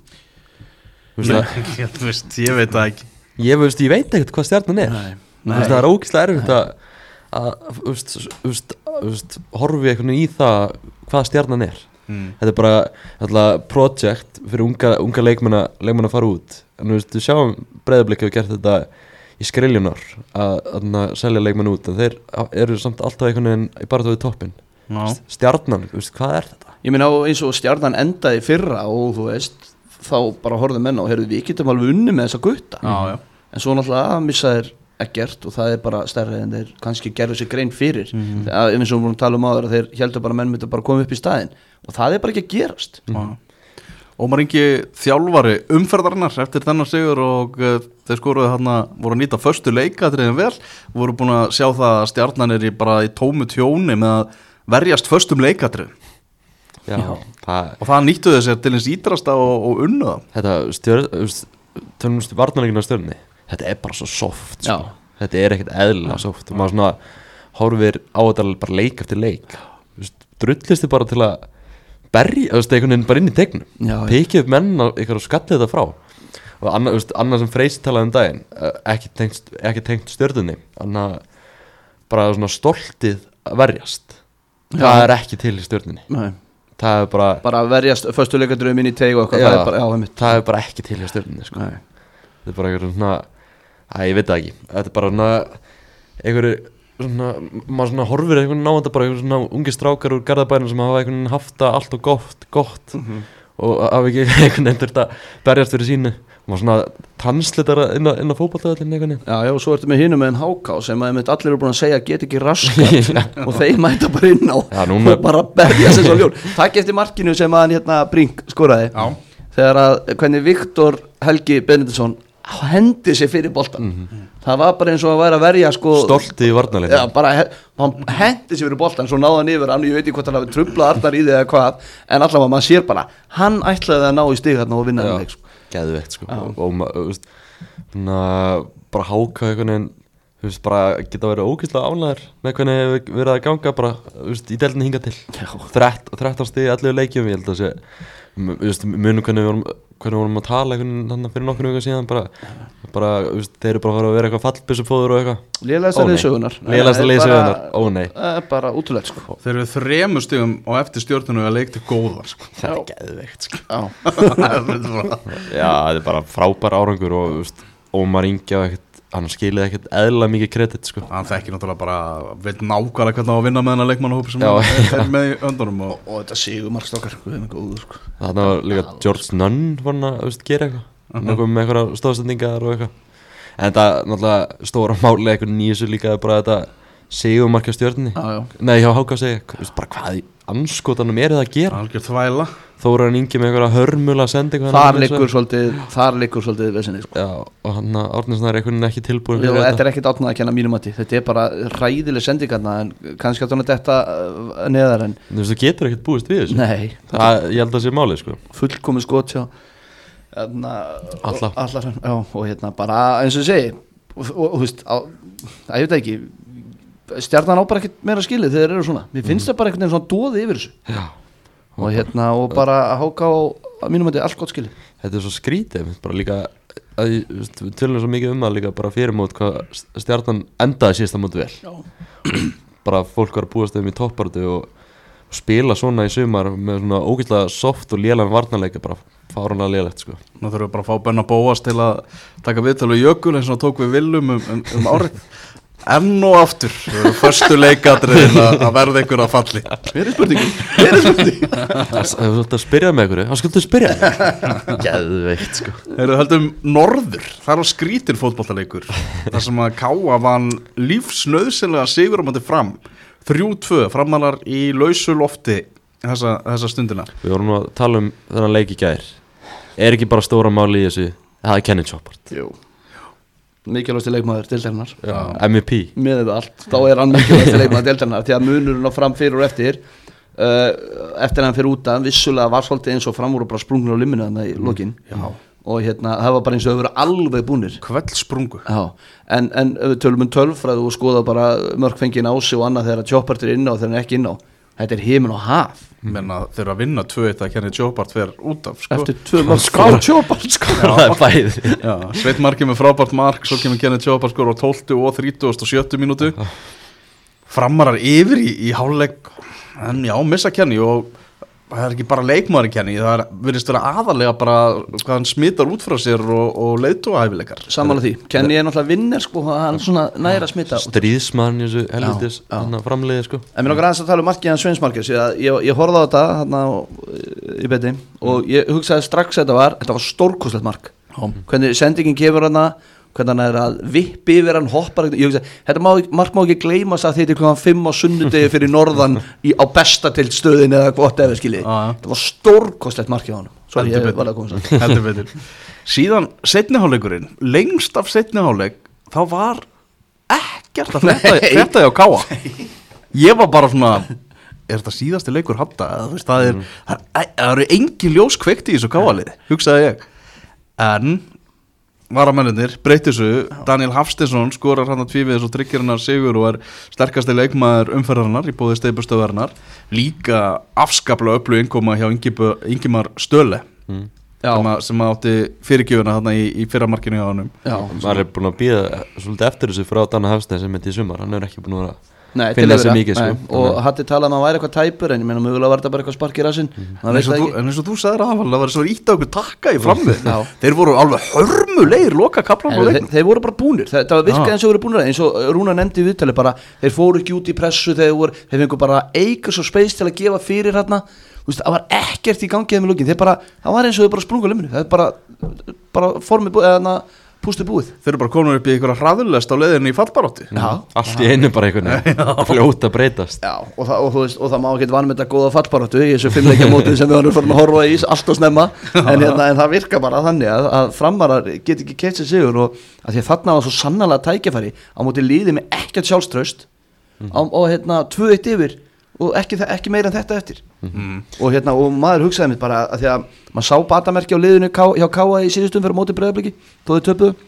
Speaker 1: Nei, þú veist, ég veit það ekki.
Speaker 3: Ég veist, ég veit ekkert hvað Stjarnan er. Nei. Það er ógeðslega erfitt að horfi einhvern veginn í það hvað Stjarnan er. Mm. Þetta er bara alltaf project fyrir unga, unga leikmenn að fara út. En við sjáum Breiðablik hefur gert þetta í skriljunar að, að, að selja leikmenn út en þeir eru samt alltaf einhvern veginn í baráttu við toppinn. No. Stjarnan, veist, hvað er þetta?
Speaker 2: Ég meina eins og Stjarnan endaði fyrra og þú veist þá bara horfðu menn á heyrðu við getum alveg unni með þessa gutta.
Speaker 1: Já, já.
Speaker 2: En svo náttúrulega að missa þeir ekkert og það er bara stærri en þeir kannski gerðu sér grein fyrir. Mm-hmm. Þegar eins og við vorum að tala um áður að þeir heldur bara menn myndi bara koma upp í staðinn og það er bara ekki að gerast.
Speaker 1: Mm-hmm. Ómar Ingi þjálfari umferðarinnar eftir þennan sigur og uh, þeir skoruðu þarna voru að nýta föstu leikatriðin vel, voru búin að sjá það að Stjarnan er í bara í tómu tjóni með að verjast föstum leikatriðin.
Speaker 3: Já, Já. Það,
Speaker 1: og það nýttu þessi til eins ídrasta og, og unnuða.
Speaker 3: Þetta stjörn, tölumst varnarleikina stjörni, þetta er bara svo soft sko. Þetta er ekkert eðlilega soft og maður svona horfir á þetta bara leik eftir leik. Drullisti bara til að berja, þú veist, einhvern veginn bara inn í tegnum pikið upp menn og ykkur og skallið þetta frá og annað, þú veist, annað sem Freysi talaði um daginn ekki tengt, ekki tengt stjörnunni annað bara svona stoltið að verjast já. Það er ekki til í stjörnunni. Nei. Það er bara
Speaker 2: bara að verjast föstu leikadröfum inn í teig og eitthvað, það er bara, já, einmitt.
Speaker 3: Það er bara ekki til í stjörnunni sko. Þetta er bara einhver svona að ég veit það ekki, þetta er bara svona einhverju svona, maður svona horfir einhvern veginn á þetta bara einhvern svona ungi strákar úr Garðabænum sem hafa einhvern veginn haft það allt og gott, gott mm-hmm. og hafa ekki einhvern veginn þurft að berjast fyrir sínu og maður svona translitar inn á, inn á fótboltaðallin einhvern veginn.
Speaker 2: Já, já, og svo ertu með hinum með en Há Ká sem að allir eru búin að segja get ekki raskat og þeir mæta bara inn á já, núna... og bara berjast eins og ljón. Takk eftir markinu sem að hann hérna Brink skoraði já. Þegar að hvernig Viktor Helgi Benediktsson hendi sér fyrir boltan mm-hmm. það var bara eins og að væri að verja sko,
Speaker 3: stolti í varnarleik
Speaker 2: ja, bara hann hendi sér fyrir boltan svo náða hann yfir hann, ég veit ekki hvort hann hafi trublað Arnar í því eða hvað en allavega maður sér bara hann ætlaði að ná í stig þarna og vinna hann leik sko.
Speaker 3: Geðveikt sko og, og, og, bara háka einhvern veginn þú veist, bara geta verið ógeðslega ánægðir með hvernig hefur verið að ganga bara, þú veist, í deildinni hingað til þrettán stig í ellefu leikjum, ég held að sé þú veist, munum hvernig við vorum hvernig við vorum að tala einhvern fyrir nokkur vikum síðan bara, bara, þú veist, þeir eru bara að fara að vera eitthvað fallbyssufóður og eitthvað
Speaker 2: lélegasta liðið sögunnar
Speaker 3: lélegasta liðið sögunnar, ó nei
Speaker 2: það er bara útrúlegt sko
Speaker 1: þeir eru þremur stigum og eftir Stjörnuna að leik til góðar sko.
Speaker 3: það er geðveikt sko
Speaker 2: já,
Speaker 3: já, það er bara frábær árangur og, þú veist, Ómar Ingi og ekkert hann skilið ekkert eðlilega mikið kredit sko.
Speaker 1: hann þekkir náttúrulega bara veit nákvæmlega hvernig á að vinna með hennar leikmannahópi sem
Speaker 3: Já,
Speaker 1: er, er með í öndunum og,
Speaker 2: og, og þetta sigumarkstokkar sko.
Speaker 3: þannig að líka George Nunn var hann að, þú veist, gera eitthvað uh -huh. með eitthvað stóðsendingar og eitthvað en þetta náttúrulega stóra máli eitthvað nýjus líka bara þetta sigumarka Stjörnunni nei, hjá Háka segi bara hvað í anskotanum er það að gera
Speaker 1: algjör þvæla
Speaker 3: Þóran Ingi með einhverja hörmula sendingu
Speaker 2: þar liggur svolítið þar liggur svolítið vesenni sko.
Speaker 3: já, og hann að Árnason er einhvern veginn ekki tilbúin
Speaker 2: Jú, þetta er ekkert Árna að kenna mínum að þetta er bara ræðileg sendingarna en kannski að þannig þetta neðar en
Speaker 3: þú veist, þú getur ekkert búist við þessu
Speaker 2: nei
Speaker 3: það, ég held að það sé málið sko
Speaker 2: fullkomið skot hjá hérna,
Speaker 3: Alla.
Speaker 2: allar já, og hérna bara eins og ég segi og þú veist, það ég veit ekki Stjarnan á bara ekkert meira skilið þegar þeir eru svona mér finnst það mm. bara einhvern veginn svona dóði yfir þessu
Speaker 3: já
Speaker 2: og hérna og bara Háka á mínum að þetta er allt gott skilið
Speaker 3: þetta er svo skrítið bara líka að, við tölum svo mikið um það líka bara fyrir mót hvað Stjarnan endaði síðasta mót vel bara fólk var að búast þeim í topparötu og, og spila svona í sumar með svona ógeðslega soft og lélan varnarleika bara fáránlega lélegt sko
Speaker 1: nú þurfum við bara að fá Benna Bóas til að taka viðtal við Jökul eins og tók við Willum um, um, um árið enn og aftur það eru förstu leikadriðin að verða einhver að falli
Speaker 2: hver er spurningin? hver er spurningin?
Speaker 3: það er svolítið að spyrja með einhverju þá skuldu spyrja geðveikt sko
Speaker 1: þeir eru höldum norður það er á skrítin fótboltaleikur þar sem að Káa vann lífsnauðsynlega sigur á móti Fram þrjú tvö framalar í lausu lofti þessa, þessa stundina
Speaker 3: við vorum nú að tala um þennan leik í gær er ekki bara stóra máli í þessu það er Kenny Choppart
Speaker 2: jú mikilvægasti leikmaður deildarinnar
Speaker 3: M V P
Speaker 2: með þetta allt, þá er hann mikilvægasti leikmaður deildarinnar því að munurinn á Fram fyrir og eftir uh, eftir hann fyrir út að vissulega var svolítið eins og Fram voru bara sprungnir á limminu þannig í lokin
Speaker 1: mm.
Speaker 2: og hérna það var bara eins og þau voru alveg búnir
Speaker 1: kveldsprungu
Speaker 2: en, en við tölum um tölfræðu og skoða bara mörgfengin á sig og annað þegar Choppart er inn á og þegar hann er ekki inn á þetta er himinn og haf
Speaker 1: menna þeir eru að vinna tvö eitt að Kenny Choppart fer út af sko.
Speaker 2: eftir tvö mörg ská Choppart sko.
Speaker 3: það er bæði
Speaker 1: Sveit Marki með frábært mark svo kemur Kenny Choppart skor á tólftu og þrítugasta og sjöttu mínútu framarar yfir í, í hálfleik en já, missa Kenny og það er ekki bara leikmaður Kenny það er, virðist vera aðalega bara hvað hann smittar út frá sér og, og leiðtogahæfileikar
Speaker 2: sammála því, Kenny er náttúrulega vinner sko, hann svona næra að smita
Speaker 3: stríðsmann í þessu helvitis framleiði sko
Speaker 2: en mér langar aðeins að tala um markið hans Sveinsmarkið ég, ég, ég horfði á þetta þarna í beti og ég hugsaði strax að þetta var þetta var stórkostlegt mark Já. Hvernig sendingin kemur hana hvernig hann er að vippi yfir hann hoppar ég hugsa, þetta má, mark má ekki gleymast að þetta er klokkan fimm á sunnudegi fyrir norðan í, á besta til stöðin eða hvort eða skiljið, þetta var stórkostlegt mark hjá hann, svo ég var að koma svo
Speaker 1: heldur betur síðan seinniháleikurinn, lengst af seinniháleik þá var ekkert að frétta hjá Káa ég var bara svona er þetta síðasti leikur Hadda það er, mm. það er, það eru engin ljós kveikt í þessu Káa-liði, hugsaði ég en varamennir breytir þessu, Daniel Hafsteinsson skorar hann að tvíviðis og tryggir hann að sigur og er sterkasti leikmaður umferðarinnar í bóði steipustöðarinnar líka afskaplega öflug innkoma hjá Ingimar Stöle mm. sem, að, sem átti fyrirgjöfuna þarna í, í fyrramarkinu hjá honum
Speaker 3: maður er búin að bíða svolítið eftir þessu frá Daniel Hafstein sem er í sumar, hann er ekki búin að
Speaker 2: Nei,
Speaker 3: finna þessi mikið sko.
Speaker 2: og Hatti talað um að hann væri eitthvað tæpur en ég meina mögulega var þetta bara eitthvað spark í rassinn mm.
Speaker 1: en eins og, en eins og þú sagðir aðal það var svo ítt á okkur takka í framvið þeir voru alveg hörmulegir loka kaplan á leiknum
Speaker 2: þeir, þeir voru bara búnir, það, það var virkað eins og voru búnir eins og Rúna nefndi í viðtali bara þeir fóru ekki út í pressu þeir, voru, þeir fengu bara eigur svo space til að gefa fyrir hérna það var ekkert í gangi með lókin, þeir bara, það var eins og þeir bara sprungu liminu, það er bara, bara formið eða pústu búið.
Speaker 1: Þeir eru bara komin upp í einhverja hraðurlest á leiðinni í fallbarótti.
Speaker 3: Já, allt í einu bara einhvern veginn fljóta breytast.
Speaker 2: Já, og það, og, veist, og það má ekki vanmynda góða fallbaróttu í þessu fimmleikja mótið sem við varum farin að horfa í allt og snemma, en, hérna, en það virkar bara þannig að, að framarar get ekki keitt sér sigur og að því að þarna var svo sannarlega tækifæri á móti liði með ekkert sjálfstraust mm. og, og hérna tvö eitt yfir og ekki, ekki meira en þetta eftir mm. og, hérna, og maður hugsaði mér bara að því að maður sá batamerki á liðinu hjá Káa í síðustum fyrir móti Breiðabliki þó þau töpuðu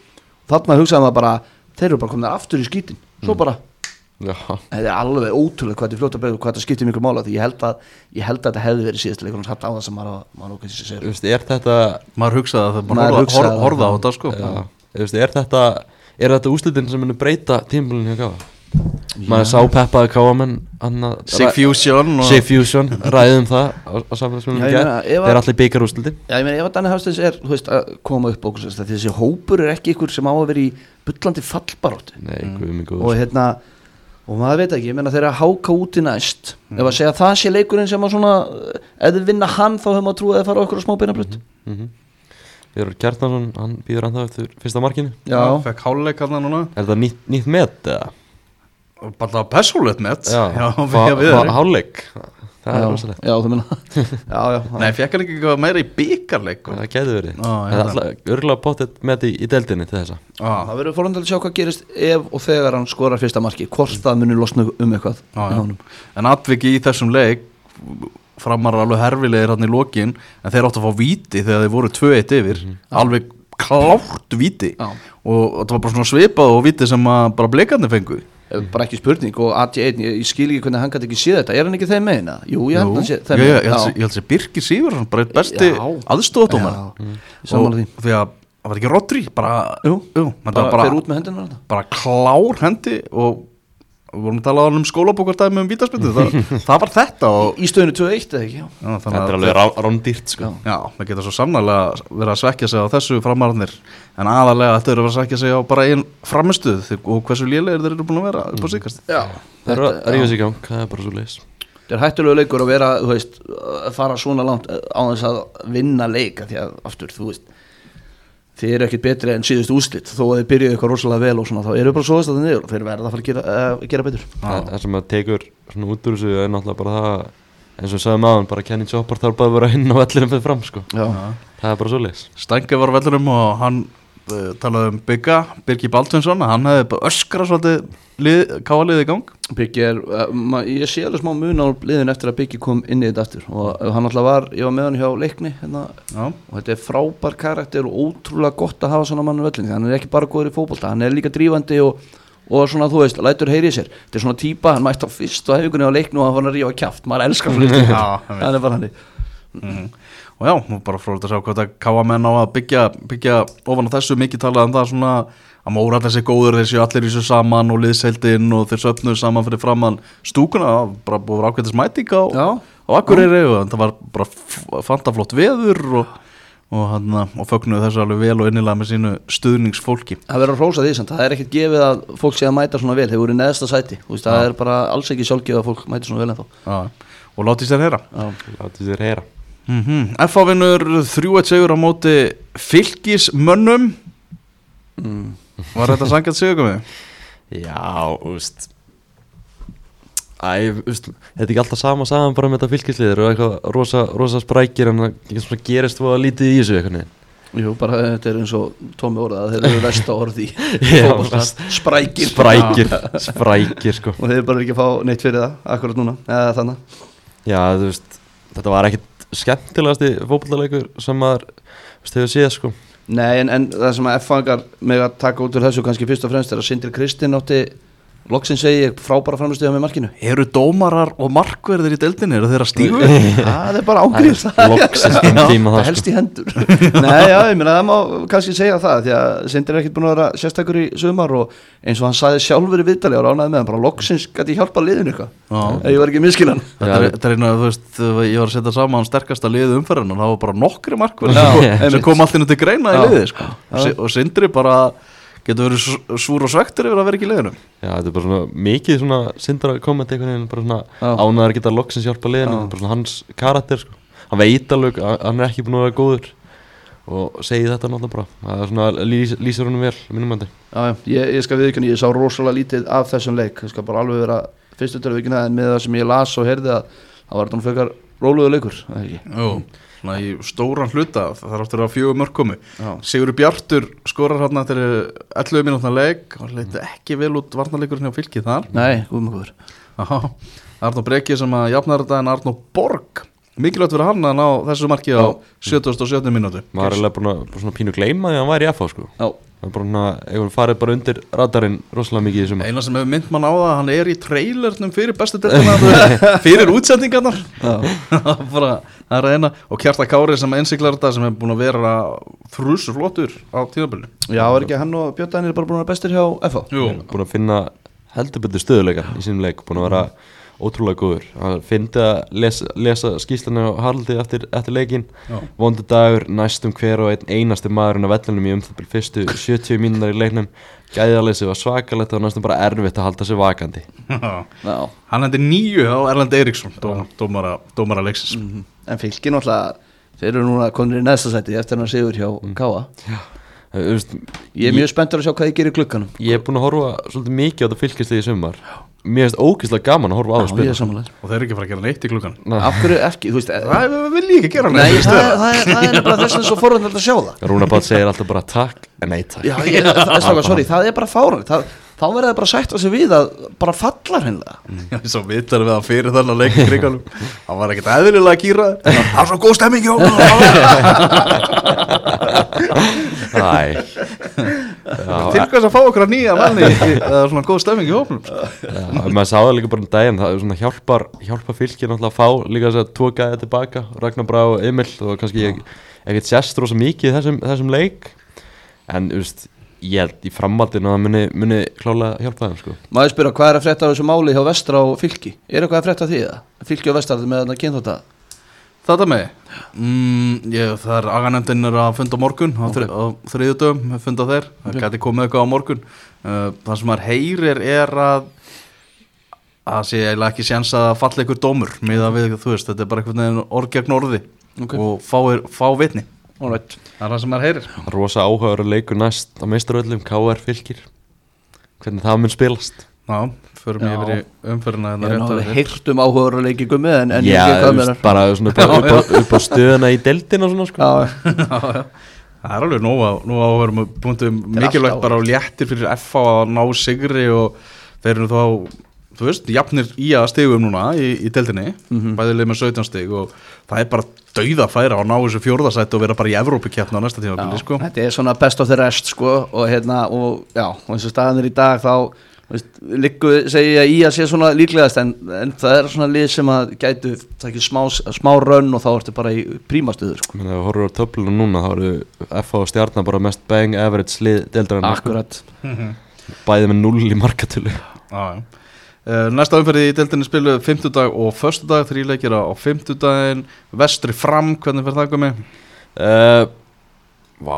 Speaker 2: þarna hugsaði maður bara þeir eru bara komin aftur í skítin svo mm. bara
Speaker 3: Já.
Speaker 2: Það er alveg ótrúlega hvað þetta er fljótt að breyta og hvað þetta skiptir miklu mála því ég held að ég held að þetta hefði verið síðast leikur hans haft á það sem maður maður okkur sér
Speaker 3: Vist, er þetta
Speaker 1: maður hugsaði að það bara horfa, horfa, horfa á þetta sko
Speaker 3: Vist, er þetta er þetta úslitin sem munir breyta tímabilinu hjá Káa maður sá peppaði Káamenn
Speaker 1: Sigfusion
Speaker 3: Sigfusion ræðum það á, á samfélagsmiðlum í gær þeir er allir byggarúslitin
Speaker 2: Já ég meina ef að Danni Hafsteins er þú veist að koma upp okkur því þessi hópur er ekki ykkur sem á að vera í bullandi fallbaróttu
Speaker 3: Nei, mm.
Speaker 2: og hérna og maður veit ekki, ég meina þeir að háka út í næst mm. ef að segja að það sé leikurinn sem að svona ef þið vinna hann þá höfum að trúa að það fara okkur á smá beinabrödd
Speaker 3: mm -hmm. Jörgur Kjartansson, hann býður ennþá eftir fyrsta markinu
Speaker 1: Já, fekk hálfleik hann núna
Speaker 3: Er það nýtt, nýtt met eða?
Speaker 1: Bara persónulegt met
Speaker 3: Já, hálfleik Það er rosalegt
Speaker 2: Já, þú meina já, já,
Speaker 1: Nei, fekk hann ekki eitthvað meira í byggarleik
Speaker 3: Það getur verið Það er alltaf örgulega pottet met í, í deildinni til þessa
Speaker 2: ah. Það verður fórhundið að sjá hvað gerist ef og þegar hann skorar fyrsta marki hvort það munir losna um eitthvað
Speaker 1: ah, En atviki í þessum leik framar alveg herfilegir hann í lokin en þeir áttu að fá víti þegar þeir voru tvö eitt yfir mm. alveg klárt víti ah. og það var bara svona svipað og víti sem bara blikarnir fengu
Speaker 2: bara ekki spurning og A T einn, ég, ég skil ekki hvernig hann gæti ekki séð þetta, er hann ekki þeim megin? Jú, ég held að sé þeim megin
Speaker 1: Ég held að Birkir Sigurðsson bara eitt besti aðstofadómar því að það var ekki Rodri bara,
Speaker 2: jú, jú, bara, bara
Speaker 1: fer
Speaker 2: út með hendina
Speaker 1: bara klár hendi og við vorum að tala um skólabókardæmi um vítaspyrnu það, það var þetta og
Speaker 2: í stöðinu tvö eitt eða ekki já.
Speaker 3: Já, þetta er alveg rá, rándýrt sko.
Speaker 1: já, já, það geta svo sannlega verið að svekja sig á þessu framarðnir en aðalega þetta eru að vera að svekja sig á bara einn framistuð og hversu lélegir þeir eru búin að vera upp á síkast
Speaker 3: það eru að rífa sig í gang, það er bara svo leis
Speaker 2: þetta er hættulegu leikur að vera þú veist, að fara svona langt á þess að vinna leika því að aftur, þú veist þeir eru ekkert betri en síðust úrslit þó að þeir byrjuðu eitthvað rosalega vel og svona þá eru bara svo að það niður og þeir verða að fara að gera, uh, gera betur
Speaker 3: það, það sem að tekur svona út úr þessu er náttúrulega bara það eins og sagði maður bara Kenny Chopper þarf bara að vera inn á vellinum fyrir fram sko. það er bara svo leis
Speaker 1: Stængi var á vellinum og hann uh, talaði um Bygga, Birgir Baldvinsson hann hefði bara öskra svolítið káaliðið í gang
Speaker 2: Byggi er, uh, ég sé alveg smá mun á liðin eftir að Byggi kom inn í þetta aftur og hann alltaf var, ég var með hann hjá Leikni hérna, og þetta er frábær karakter og ótrúlega gott að hafa svona mann í vellin hann er ekki bara góður í fótbolta, hann er líka drífandi og, og svona þú veist, lætur heyri í sér þetta er svona típa, hann mætti á fyrst og hefingunni á Leikni og hann var að rífa kjaft, maður elskar svona hann er bara hann
Speaker 1: mm. og já, nú bara fróðilegt að sjá hvað það káamenn á að byggja, byggja ofan á þessu mikið talað um það svona að móra allir sér góður, þeir séu allir í þessu saman og liðseildinn og þeir söfnuðu saman fyrir framann stúkuna, bara búið ákveðtis mæting á, á Akureyri og það var bara fantaflott veður og, og, hann, og fögnuðu þessu alveg vel og innilega með sínu stuðningsfólki.
Speaker 2: Það verður að hrósa því samt, það er ekkert gefið að fólk sé að mæta svona vel, þeir voru í neðsta sæti, veist, það er bara alls ekki sjálfgefið að fólk mæta svona vel en þá.
Speaker 1: Já, og látið sér heyra.
Speaker 3: Látið sér heyra.
Speaker 1: Mm-hmm. F H vinnur þrjú eitt sigur á móti Fylkismönnum. Mm. Var þetta sanngjarnt sigur komið?
Speaker 3: Já, úst Æ, úst Þetta er ekki alltaf sama saman bara með þetta Fylkisliðir og eitthvað rosa, rosa sprækir en það gerist þú að lítið í þessu eitthvað
Speaker 2: Jú, bara þetta er eins og tómi orða þeir eru versta orði sprækir
Speaker 3: Sprækir, sprækir sko
Speaker 2: og þeir eru bara ekki að fá neitt fyrir það akkurat núna, eða þannig
Speaker 3: Já, þú veist, þetta var ekkit skemmtilegasti fótboltaleikur sem maður hefur séð sko
Speaker 2: Nei, en, en það sem að F-fangar með að taka út úr þessu kannski fyrst og fremst er að Sindri Kristinn átti loksins segi frábæra framstöðu með markinu.
Speaker 1: Eru dómarar og markverðir í deildinni, eru þeir að stígu?
Speaker 2: Það er bara ángriðs.
Speaker 3: Loksins um tíma það.
Speaker 2: Það helst í hendur. Nei, já, ég meina það má kannski segja það því að Sindri er ekkert búin að vera sérstakur í sumar og eins og hann sagði sjálfur í viðtali og ránaði með hann, bara loksins gæti hjálpa liðinu eitthvað. Ef ég var ekki miskilan.
Speaker 1: Þetta er einu að þú veist, ég var að setja saman sterkasta liðu umferðin og það var bara nokkri markverðir sem kom allt inn til greina í liði sko. Og Sindri bara getur verið súr og svektur yfir að vera ekki í liðinu.
Speaker 3: Já, þetta er bara svona mikið svona Sindra komment einhvern veginn, bara svona ánæður geta loksins hjálpa liðinu, bara svona hans karakter sko. Hann veit alveg að hann er ekki búin að vera góður og segi þetta náttúrulega bara. Það er svona lýs, lýsir honum vel, minnum mandi.
Speaker 2: Já, já, ég, ég skal viðurkenna, ég sá rosalega lítið af þessum leik. Það skal bara alveg vera fyrstu törvikina en með það sem ég las og heyrði að það var þetta frekar rólegur leikur, eða ekki?
Speaker 1: Jú. Svona í stóran hluta, það er aftur að fjögur mörk komi. Sigurður Bjartur skorar hérna eftir ellefu mínútna leik og leiti ekki vel út varnarleikurinn hjá Fylki þar.
Speaker 2: Nei, góðum góður.
Speaker 1: Arnór Breki sem að jafnar þetta en Arnór Borg mikilvægt fyrir hann að ná þessu marki á sjötugasta og sjöttu mínútu.
Speaker 3: Maður er alveg búin að svona pínu gleyma því að hann væri í F H sko.
Speaker 2: Já.
Speaker 3: Það er bara svona, hefur farið bara undir radarinn rosalega mikið í þessum.
Speaker 1: Eina sem hefur mynd mann á það, hann er í trailernum fyrir bestu deildina, fyrir útsendingarnar. Bara, það er eina. Og Kjartan Kári sem innsiglar þetta, sem hefur búin að vera þrúsu flottur á tímabilinu.
Speaker 2: Já, er ekki hann og Björn Daníel bara búin að vera bestir hjá F H?
Speaker 1: Jú.
Speaker 3: Búin að finna heldur betur stöðuleika í sínum leik, búin að vera ótrúlega góður. Hann fyndi að lesa, lesa skýslana á Haraldi eftir, eftir leikinn. Vondur dagur, næstum hver og einn einasti maðurinn á vellinum í um það fyrstu sjötíu mínútur í leiknum. Gæðaleysi var svakalegt og næstum bara erfitt að halda sig vakandi.
Speaker 1: Já. Hann hendur níu á Erlend Eiríksson, dóm, dómara, dómara leiksins.
Speaker 2: Mm-hmm. En Fylkir náttúrulega, þeir eru núna konur í næsta sæti eftir hann sigur hjá mm. Káa.
Speaker 3: Já. Veist,
Speaker 2: ég er mjög spenntur að sjá hvað þið gerir glugganum.
Speaker 3: Ég er búin að horfa svolítið mikið á þetta Fylkisliði í sumar. Mér finnst ógeðslega gaman að horfa á það spila.
Speaker 1: Og þeir eru ekki að fara að gera neitt í glugganum.
Speaker 2: Af hverju ekki, þú veist,
Speaker 1: það vil ég ekki gera
Speaker 2: neitt. Nei, það, það, það er, það er bara þess að svo forvöndilegt að sjá það.
Speaker 3: Rúnar Páll segir alltaf bara takk, en nei takk.
Speaker 2: Já, ég, það, það, sorry, það er bara fáránlegt. Það, þá verður það bara sætt á sig við að bara fallar hennilega.
Speaker 1: Já, svo vittar við að fyrir þannig að leika kriganum. Það var ekkert eðlilega að kýra. Það var svo góð stemming hjá
Speaker 3: Æ.
Speaker 1: Til hvers að fá okkur að nýja manni eða svona góð stemming í hópnum.
Speaker 3: Já, maður sá það líka bara um daginn, það svona hjálpar hjálpar Fylkir náttúrulega að fá líka þess að tvo gæði tilbaka, Ragnar Brá og Emil og kannski ég ekkert sést rosa mikið í þessum, þessum leik en þú veist, ég held í framhaldinu að það muni, muni klálega hjálpa þeim sko.
Speaker 2: Maður spyrja, hvað er að frétta á þessu máli hjá Vestra og Fylki? Er eitthvað að frétta því það? Fylki og Vestra með þarna kynþótta?
Speaker 1: Þetta með? Mm, ég, það er aganefndin er að funda á morgun á, okay. á þriðjudögum, funda þeir það okay. Gæti komið eitthvað á morgun uh, það sem maður heyrir er að að sé eiginlega ekki séns að falla ykkur dómur með að við, þú veist, þetta er bara einhvern veginn orð gegn orði okay. og fá, fá vitni right. Það er það sem maður heyrir.
Speaker 3: Rosa áhugaður leikur næst á meistaröllum, K R Fylkir hvernig það mun spilast.
Speaker 1: Já, förum ég yfir í umferðina.
Speaker 2: Ég er náttúrulega heyrt um áhugaður að leiki gummi en, en
Speaker 3: já, just, bara svona upp á, upp, á, upp á stöðuna í deildina og svona sko.
Speaker 2: Já,
Speaker 1: já, já. Það er alveg nóg á, nóg á að vera punktum mikilvægt bara á léttir fyrir F H að ná sigri og þeir eru þá, þú veist, jafnir í að stigum núna í, í deildinni, mm-hmm. bæðileg með sautján stig og það er bara dauða færa að ná þessu fjórðasæti og vera bara í Evrópukeppni á næsta tímabili, sko.
Speaker 2: Þetta er svona best of the rest, sko, og hérna, og já, og eins og staðan er í dag þá Liggu segi ég í að sé svona líklegast en, en það er svona lið sem að gætu það ekki smá, smá rönn og þá ertu bara í prímastöður sko.
Speaker 3: Menni, ef við horfum á töflunum núna þá eru F H og Stjarnan bara mest bang average lið deildarinnar.
Speaker 2: Akkurat
Speaker 3: sko. Bæði með null í markatölu.
Speaker 1: uh, Næsta umferði í deildinni spilu fimmtudag og föstudag, þrír leikir á fimmtudaginn. Vestri Fram, hvernig fer það komið?
Speaker 3: Uh, Vá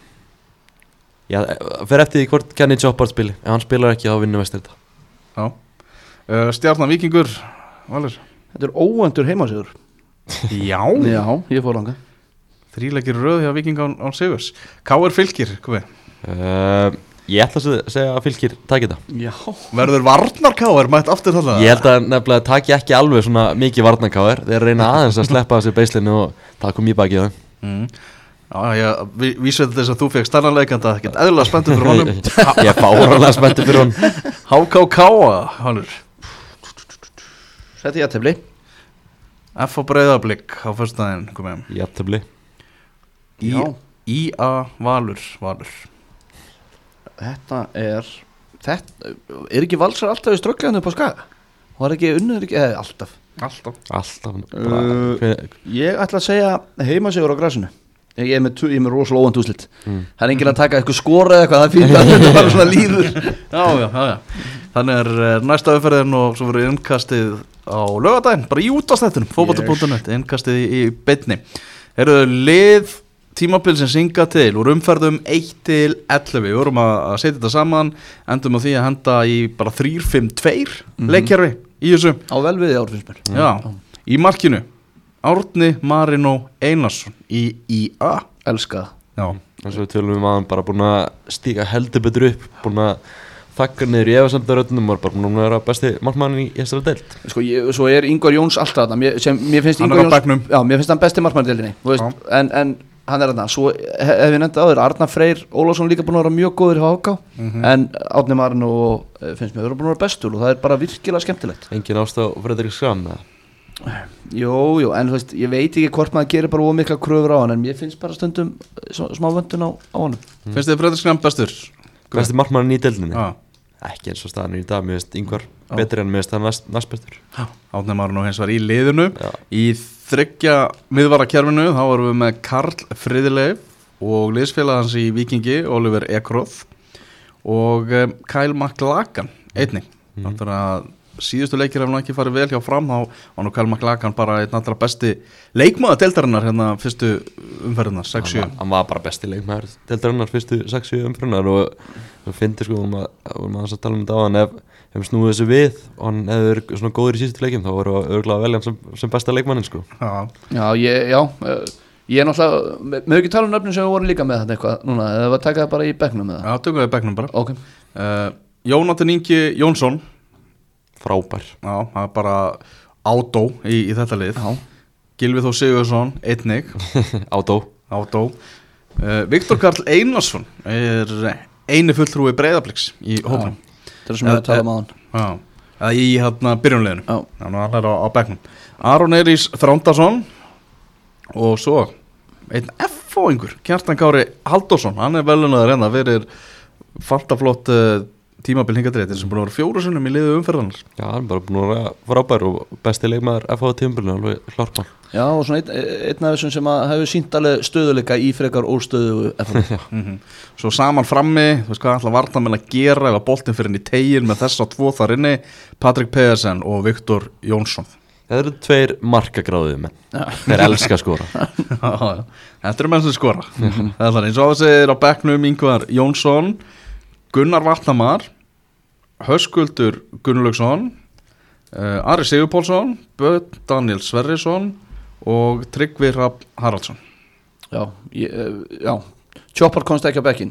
Speaker 3: Já, fyrir eftir því hvort Kenny Choppard spili ef hann spilar ekki þá vinnur Vestri þetta.
Speaker 1: Já uh, Stjarnan Víkingur Valur.
Speaker 2: Þetta er óvæntur heimasigur.
Speaker 1: Já
Speaker 2: Já, ég fór langa.
Speaker 1: Þríleikir röð hjá Víking án, án sigurs. K R Fylkir, hvað við?
Speaker 3: Uh, ég ætla að segja að Fylkir taki þetta.
Speaker 2: Já.
Speaker 1: Verður Varnar K R mætt aftur þarna?
Speaker 3: Ég held að nefnilega taki ekki alveg svona mikið Varnar K R. Þeir reyna aðeins að sleppa þessi beislinu og það kom í bakið það.
Speaker 1: Mm. Já, ég vísveit þess að þú fegst stannan leikanda, ekkert eðlilega spenntur fyrir honum.
Speaker 3: Ég er fáránlega spenntur fyrir honum.
Speaker 1: H K K, Hannur.
Speaker 2: Þetta er jafntefli.
Speaker 1: F á Breiðablik á föstudaginn, komið.
Speaker 3: Jafntefli.
Speaker 1: Í A Valur, Valur.
Speaker 2: Þetta er, þetta, er ekki Valsar alltaf í strögglegaðinu upp á Skaga? Var ekki unnur ekki, eða alltaf?
Speaker 1: Alltaf.
Speaker 3: Alltaf.
Speaker 2: Uh, ég ætla að segja heimasigur á grasinu. Ég er með, með rosalega óvænt úslit. mm. Það er enginn að taka eitthvað skor eða eitthvað, það er fínt að þetta bara svona líður.
Speaker 1: Já, já, já, já. Þannig er næsta umferðin og svo verður innkastið á laugardaginn, bara í útvarpsþættinum, fótbolti punktur net, innkastið í, í beinni. Eru lið tímabil sem synga til úr umferðum eitt til ellefu. Við vorum að setja þetta saman, endum á því að henda í bara þrjú fimm tvö mm-hmm. leikkerfi í þessu.
Speaker 2: Á vel við ár finnst mér.
Speaker 1: Já, já. Í markinu Árni Marino Einarsson í I A.
Speaker 2: Elska það.
Speaker 1: Já.
Speaker 3: Þess að við tölum um að hann bara búin að stíka heldur betur upp, búin að þakka niður í efasemdaröðnum og bara búin að vera besti markmann í þessari deild.
Speaker 2: Sko, ég, svo er Ingvar Jóns alltaf þarna, mér, sem, mér finnst Ingvar Jóns, já, mér finnst hann besti markmann í deildinni, þú veist, en, en hann er þarna, svo hef ég nefndið áður, Arnar Freyr Ólafsson líka búin að vera mjög góður í H K, mm-hmm. en Árni Marino finnst mér að vera búin að vera bestur og það er bara virkilega skemmtilegt.
Speaker 3: Engin ástæð á Fredrik Skram, eða?
Speaker 2: Jú, jú, en þú veist, ég veit ekki hvort maður gerir bara ómikla kröfur á hann, en mér finnst bara stundum smá vöndun á, á honum.
Speaker 1: Mm. Finnst þið Fredrik Skram bestur?
Speaker 3: Besti markmaðurinn í deildinni?
Speaker 1: Já.
Speaker 3: Ekki eins og staðan í dag, mér finnst Ingvar betri en mér finnst það næst, næst bestur.
Speaker 1: Átni Már nú hins var í liðinu.
Speaker 3: Já.
Speaker 1: Í þriggja miðvarakerfinu þá vorum við með Karl Friðleif og liðsfélag hans í Víkingi, Oliver Ekroth og um, Kyle McLagan einnig. Mm. Þannig að síðustu leikir hefur ekki farið vel hjá Fram, þá var nú Kyle McLagan bara einn allra besti leikmaður deildarinnar hérna fyrstu umferðinar, sex sjö.
Speaker 3: Hann var bara besti leikmaður deildarinnar fyrstu sex sjö umferðinar og það finnir sko, vorum að, að tala um þetta á hann, ef hefum snúið þessu við og hann hefur svona góður í síðustu leikim, þá voru við örgulega að velja hann sem, sem besta leikmannin sko.
Speaker 2: Já, já, ég, já, ég er náttúrulega, með ekki tala um nöfnum sem við vorum líka með þetta eitthvað núna, eða var takað bara í bekknum með það?
Speaker 1: Já, tökum við í bekknum bara.
Speaker 2: Ok.
Speaker 1: Uh, Jónatan Ingi Jónsson,
Speaker 3: frábær.
Speaker 1: Já, það er bara átó í, í þetta lið.
Speaker 2: Já.
Speaker 1: Gylfi Þór Sigurðsson, einnig.
Speaker 3: átó.
Speaker 1: Átó. Uh, Viktor Karl Einarsson er eini fulltrúi Breiðabliks í hópnum.
Speaker 2: Það er sem við að tala um á hann.
Speaker 1: Já, eða í hérna byrjunleginu.
Speaker 2: Já.
Speaker 1: Þannig að hann er á, á bekknum. Aron Eiríks Þrándarsson og svo einn F-fóingur, Kjartan Kári Halldórsson, hann er velunaður hérna fyrir fantaflott uh, tímabil hingadreitin sem búin að vera fjóru sunnum í liðu umferðanar.
Speaker 3: Já, hann er bara búin að vera frábær og besti leikmaður F H tímabilinu, alveg klármál.
Speaker 2: Já, og svona einn, einn af þessum sem að hefur sýnt alveg stöðuleika í frekar óstöðu F H.
Speaker 1: mm-hmm. Svo saman frammi, þú veist hvað ætla varnarmenn að gera ef að boltinn fyrir inn í tegin með þess að tvo þar inni, Patrik Pedersen og Viktor Jónsson.
Speaker 3: Það eru tveir markagráðið menn. Þeir elska að skora.
Speaker 1: Þetta eru menn sem skora. Það er þannig, svo að segir á bekknum Ingvar Jónsson, Gunnar Vatnamar, Höskuldur Gunnlaugsson, uh, Ari Sigurpálsson, Böð Daniel Sverrisson og Tryggvi Hrafn Haraldsson.
Speaker 2: Já, ég, já, Chopper komst ekki á bekkin.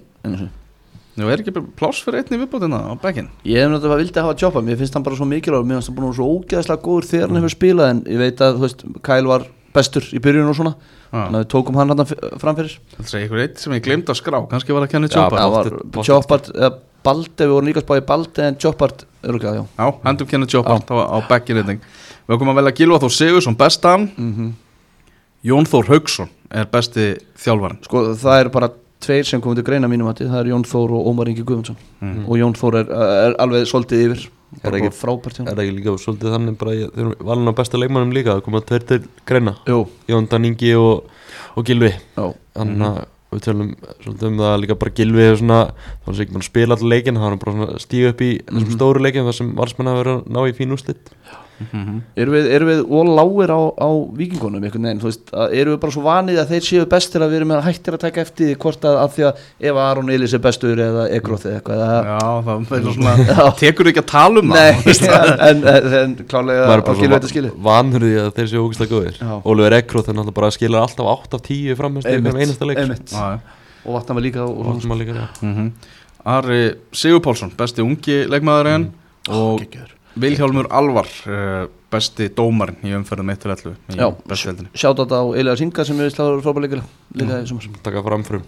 Speaker 1: Nú er ekki pláss fyrir einni viðbótina á bekkin.
Speaker 2: Ég hef náttúrulega vildi að hafa Chopper, mér finnst hann bara svo mikilvægur, mér finnst hann búin að vera svo ógeðslega góður þegar hann hefur spilað, en ég veit að, þú veist, Kyle var bestur í byrjun og svona, þannig að við tókum hann hann framfyrir.
Speaker 1: Það er einhver eitt sem ég glemt að skrá, kannski var það Kenny Chopper.
Speaker 2: Já, það var Chopper, eða Balde, við vorum líka að spá í Balde en Chopper öruglega, já.
Speaker 1: Já, hendum Kenny Chopper á, á bekkin einnig. Við komum að velja Gylfa Þór Sigurðsson bestan,
Speaker 2: mm-hmm. Jón
Speaker 1: Þór Hauksson er besti þjálfarinn.
Speaker 2: Sko, það er bara tveir sem komið til greina mínum að það er Jón Þór og Ómar Ingi Guðmundsson mm. og Jón Þór er, er alveg svolítið yfir, bara
Speaker 3: ekki,
Speaker 2: frábært hjá.
Speaker 3: Er það ekki líka svolítið þannig bara þeir eru valin á besta leikmannum líka, það komið tveir til greina.
Speaker 2: Jú.
Speaker 3: Jónatan Ingi og, og Gylfi.
Speaker 2: Já.
Speaker 3: Þannig að við tölum svolítið um það líka bara Gylfi er svona, þá er ekki bara að spila allir leikin, það er bara að stíga upp í þessum mm-hmm. stóru leikin þar sem valsmenn hafa verið að ná í fín úrslit.
Speaker 2: Mm-hmm. Erum við, er við óláir á, á Víkingunum einhvern veginn, þú veist, erum við bara svo vanið að þeir séu bestir að við erum hættir að taka eftir því hvort að, að því að ef Aron Elís er bestur eða Ekroth eða eitthvað eða... Já,
Speaker 1: það er svona, tekur ekki að tala um
Speaker 2: það. Nei, en, en, en klálega að Gylfi þetta skilja.
Speaker 3: Vanur því að þeir séu ógeðslega góðir. Oliver Ekroth er náttúrulega bara að skilja alltaf átta af tíu framhest í einum einasta leik.
Speaker 2: Og vatna maður líka.
Speaker 3: Og vatna maður líka, já.
Speaker 1: Ari Sigurpálsson, besti ungi leikmaðurinn og Vilhjálmur Alvar, besti dómarinn í umferðum eitt til ellefu í bestu deildinni.
Speaker 2: Sjátt á þetta á Elías Inga sem við sláður frábæð líka líka í sumar.
Speaker 3: Takka framfrum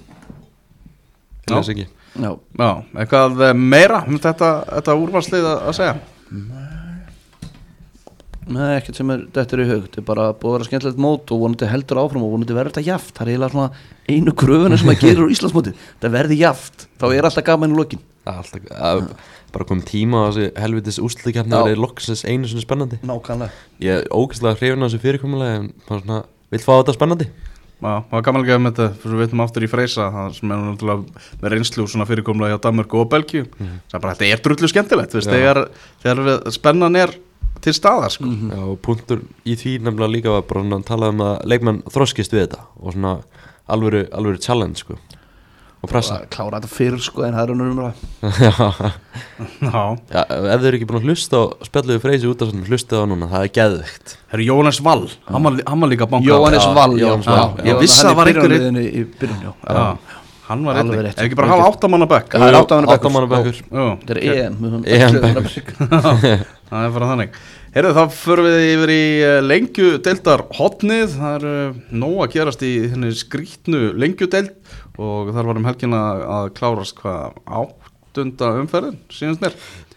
Speaker 3: Elías Ingi.
Speaker 2: Já.
Speaker 1: Já, eitthvað meira um þetta, þetta úrvarslið að segja?
Speaker 2: Nei, ekkert sem er dettur í hug. Þetta er bara búið að vera skemmtilegt mót og vonandi heldur áfram og vonandi verður þetta jaft. Það er eiginlega svona einu kröfuna sem að gera úr Íslandsmóti. Þetta verði jaft, þá er alltaf gaman í lokin.
Speaker 3: Alltaf, að, bara kom tíma á þessi helvitis úrslitakefni að vera loksins einu svona spennandi.
Speaker 2: Nákvæmlega.
Speaker 3: Ég er ógeðslega hrifinn á þessu fyrirkomulega en bara svona, vill fá þetta spennandi.
Speaker 1: Já, það var gaman líka um þetta, fyrir við veitum aftur í Freysa, það sem er náttúrulega með reynslu svona fyrirkomulega hjá Danmörku og Belgíu. Mm-hmm. Það er bara, þetta er drullu skemmtilegt, veist, þegar, þegar spennan er til staðar, sko.
Speaker 3: Mm-hmm. Já, og punktur í því nefnilega líka var bara svona að tala um að leikmenn þroskist við þetta og svona alvöru, alvöru challenge, sko. Og pressa.
Speaker 2: Klára þetta fyrir, sko, en það er unnur umræða.
Speaker 1: Já.
Speaker 3: Já, ef þeir eru ekki búin að hlusta á spjalluðu Freysi út af svona, hlusta á núna, það er geðvikt.
Speaker 1: Það er Jóhannes Wall, hann var, hann var líka banka.
Speaker 2: Jóhannes Wall, já.
Speaker 1: já, já. Ég vissi að var einhver
Speaker 2: í byrjun, já.
Speaker 1: Já, hann var einhver. Er ekki bara að hafa áttamanna bekk?
Speaker 2: Það er áttamanna
Speaker 3: bekkur.
Speaker 2: Þetta er E M.
Speaker 3: E M bekkur.
Speaker 1: Það er bara þannig. Heyrðu, þá förum við yfir í lengju deildar hotnið. Það er nóg að gerast í henni skrítnu lengju deild og þar var um helgina að klárast hvað áttunda umferðin síðanst mér.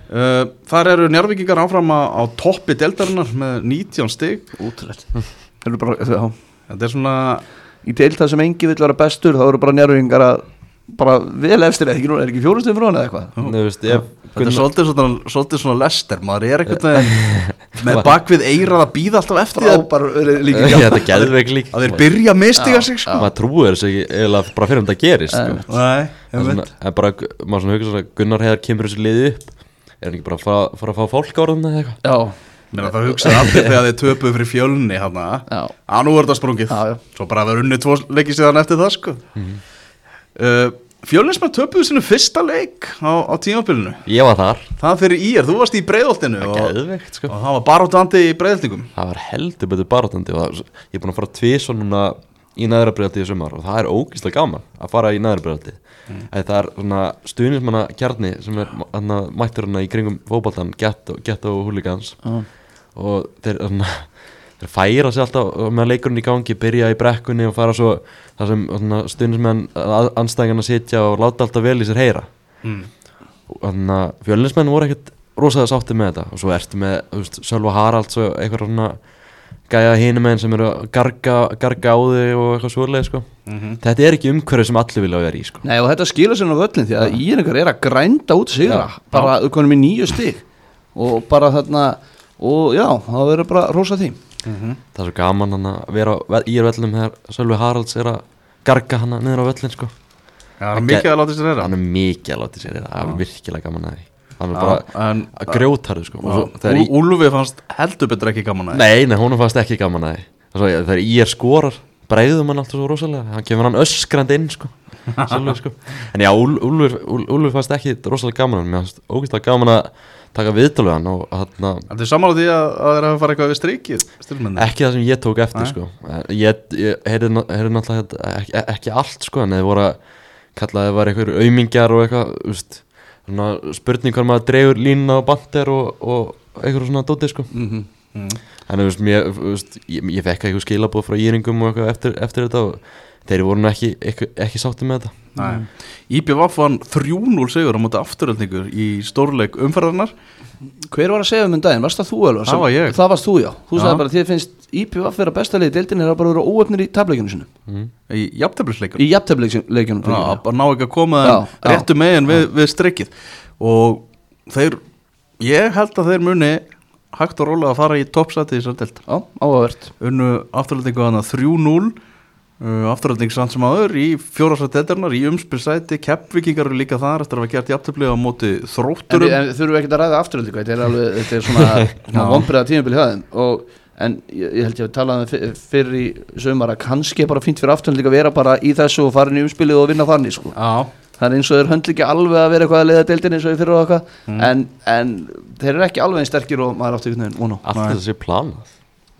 Speaker 1: uh, Þar eru Njarðvíkingar áfram á, á toppi deildarinnar með nítján stig.
Speaker 2: Útrúlegt. Það eru bara, já.
Speaker 1: Þetta er svona
Speaker 2: í deild það sem engi vill vera bestur, þá eru bara Njarðvíkingar að bara vel efstir, er ekki, er ekki fjórustum frá hann eða eitthvað?
Speaker 3: Nei, veist, ef
Speaker 1: Þetta er svolítið svona, svolítið svona lester, maður er eitthvað með bakvið eirað að býða alltaf eftir það
Speaker 2: bara líka
Speaker 3: Já, þetta er geðveik líka
Speaker 1: að þeir byrja að mistiga sig sko.
Speaker 3: Maður trúir þessu ekki eiginlega bara fyrir um þetta gerist sko.
Speaker 1: Nei,
Speaker 3: En svona, en bara, maður svona hugsa svona Gunnar Heiðar kemur þessu liði upp er hann ekki bara að fara, fara að fá fólk á orðuna eða eitthvað?
Speaker 2: Já,
Speaker 1: Mér það hugsaði allir þegar þeir töpuðu fyrir Fjölni hana, að nú er þetta sprungið
Speaker 2: Já, já.
Speaker 1: Svo bara að vera unnið tvo leiki síðan eftir það sko. mm-hmm. uh, Fjölnismenn töpuðu sinu fyrsta leik á, á tímabilinu.
Speaker 3: Ég var þar.
Speaker 1: Það fyrir í er, þú varst í Breiðholtinu og,
Speaker 3: Geðveikt, sko.
Speaker 1: og það var baráttandi í Breiðholtingum.
Speaker 3: Það var heldur betur baráttandi og ég er búin að fara tvisvar núna í neðra Breiðholti í sumar og það er ógeðslega gaman að fara í neðra Breiðholti. Mm. Það er svona stuðningsmanna kjarni sem er hana, mættur hana í kringum fótboltan, Ghetto, Ghetto Hooligans
Speaker 2: uh.
Speaker 3: og þeir, hana, þeir færa sig alltaf með leikurinn í gangi, byrja í brekkunni og fara svo það sem stuðningsmenn anstæðingarna sitja og láta alltaf vel í sér heyra. Mm. Og þannig að Fjölnismenn voru ekkert rosalega sátti með þetta og svo ertu með, þú veist, Sölva Haralds og eitthvað svona gæja hinum meginn sem eru að garga, garga á þig og eitthvað svoleið sko. Mm-hmm. Þetta er ekki umhverfið sem allir vilja vera í sko.
Speaker 2: Nei og þetta skilur sér á völlin því að íringar er að grænda út sigra, ja, bara auðvitað með nýju stig og bara þarna og já, það verður bara rosa því.
Speaker 3: Mm-hmm. Það er svo gaman hann að vera í völlum þegar Sölvi Haralds er að garga hann niður á völlin sko.
Speaker 1: Já, hann er mikið að láta sér heyra.
Speaker 3: Hann er mikið að láta sér heyra, það er virkilega gaman að því. Hann er bara að grjótarðu sko.
Speaker 1: Úlfi fannst heldur betur ekki gaman að því.
Speaker 3: Nei, nei, hún fannst ekki gaman að því. Þegar ég er skorar, breiðum hann alltaf svo rosalega. Hann kemur hann öskrandi inn sko. Sölvi, sko. En já, Úlfi fannst ekki rosalega gaman að mér fannst ógeðslega gaman að taka viðtölu hann og þarna.
Speaker 1: Þetta er sammála því að það er að fara eitthvað við strikið styrmennir?
Speaker 3: Ekki það sem ég tók eftir Nei. Sko. Ég, ég heyrði náttúrulega ekki, ekki allt sko, en það voru að kalla að það var eitthvað aumingjar og eitthvað, úst, svona spurning hvað maður dregur línuna á bandir og, og eitthvað svona dótið sko. Mm-hmm. Mm. En þú veist, mér, veist, ég, ég fekk eitthvað skilabóð frá íringum og eitthvað eftir, eftir þetta og þeir voru nú ekki, ekki, ekki sátti með þetta.
Speaker 1: Nei. Í B V vann þrjú núll sigur á móti Aftureldingur í stórleik umferðarnar.
Speaker 2: Hver var að segja um en daginn? Varst það þú alveg?
Speaker 1: Það var ég.
Speaker 2: Það varst þú, já. Þú sagði bara að þið finnst í B V vera besta liðið, deildin er að bara vera óöfnir í tableikinu sinu.
Speaker 1: Mm. Í jafnteflisleikunum?
Speaker 2: Í jafnteflisleikunum.
Speaker 1: Já, bara ná ekki að koma já, réttu megin við, við streikið. Og þeir, ég held að þeir muni hægt og rólega að fara í toppsæti í þessar deild.
Speaker 2: Já, áhugavert.
Speaker 1: Unnu Aftureldingu hana þrjú núll. Uh, Afturölding samt sem aður í fjórasæti deildarinnar í umspilsæti, Keflvíkingar eru líka þar eftir að hafa gert jafntefli á móti Þrótturum.
Speaker 2: En, en þurfum við ekkert að ræða Afturöldingu, þetta er alveg, þetta er svona vonbreiða tímabil hjá þeim og en ég, ég held ég að tala um það fyrir í sumar að kannski er bara fínt fyrir Afturöldingu að vera bara í þessu og fara inn í umspilið og vinna þannig sko. Já. Það er eins og þeir höndla ekki alveg að vera eitthvað að leiða deildin eins og fyrir og eitthvað, mm. en, en þeir eru ekki alveg eins sterkir og maður átti einhvern veginn.
Speaker 3: Allt þetta sé planað.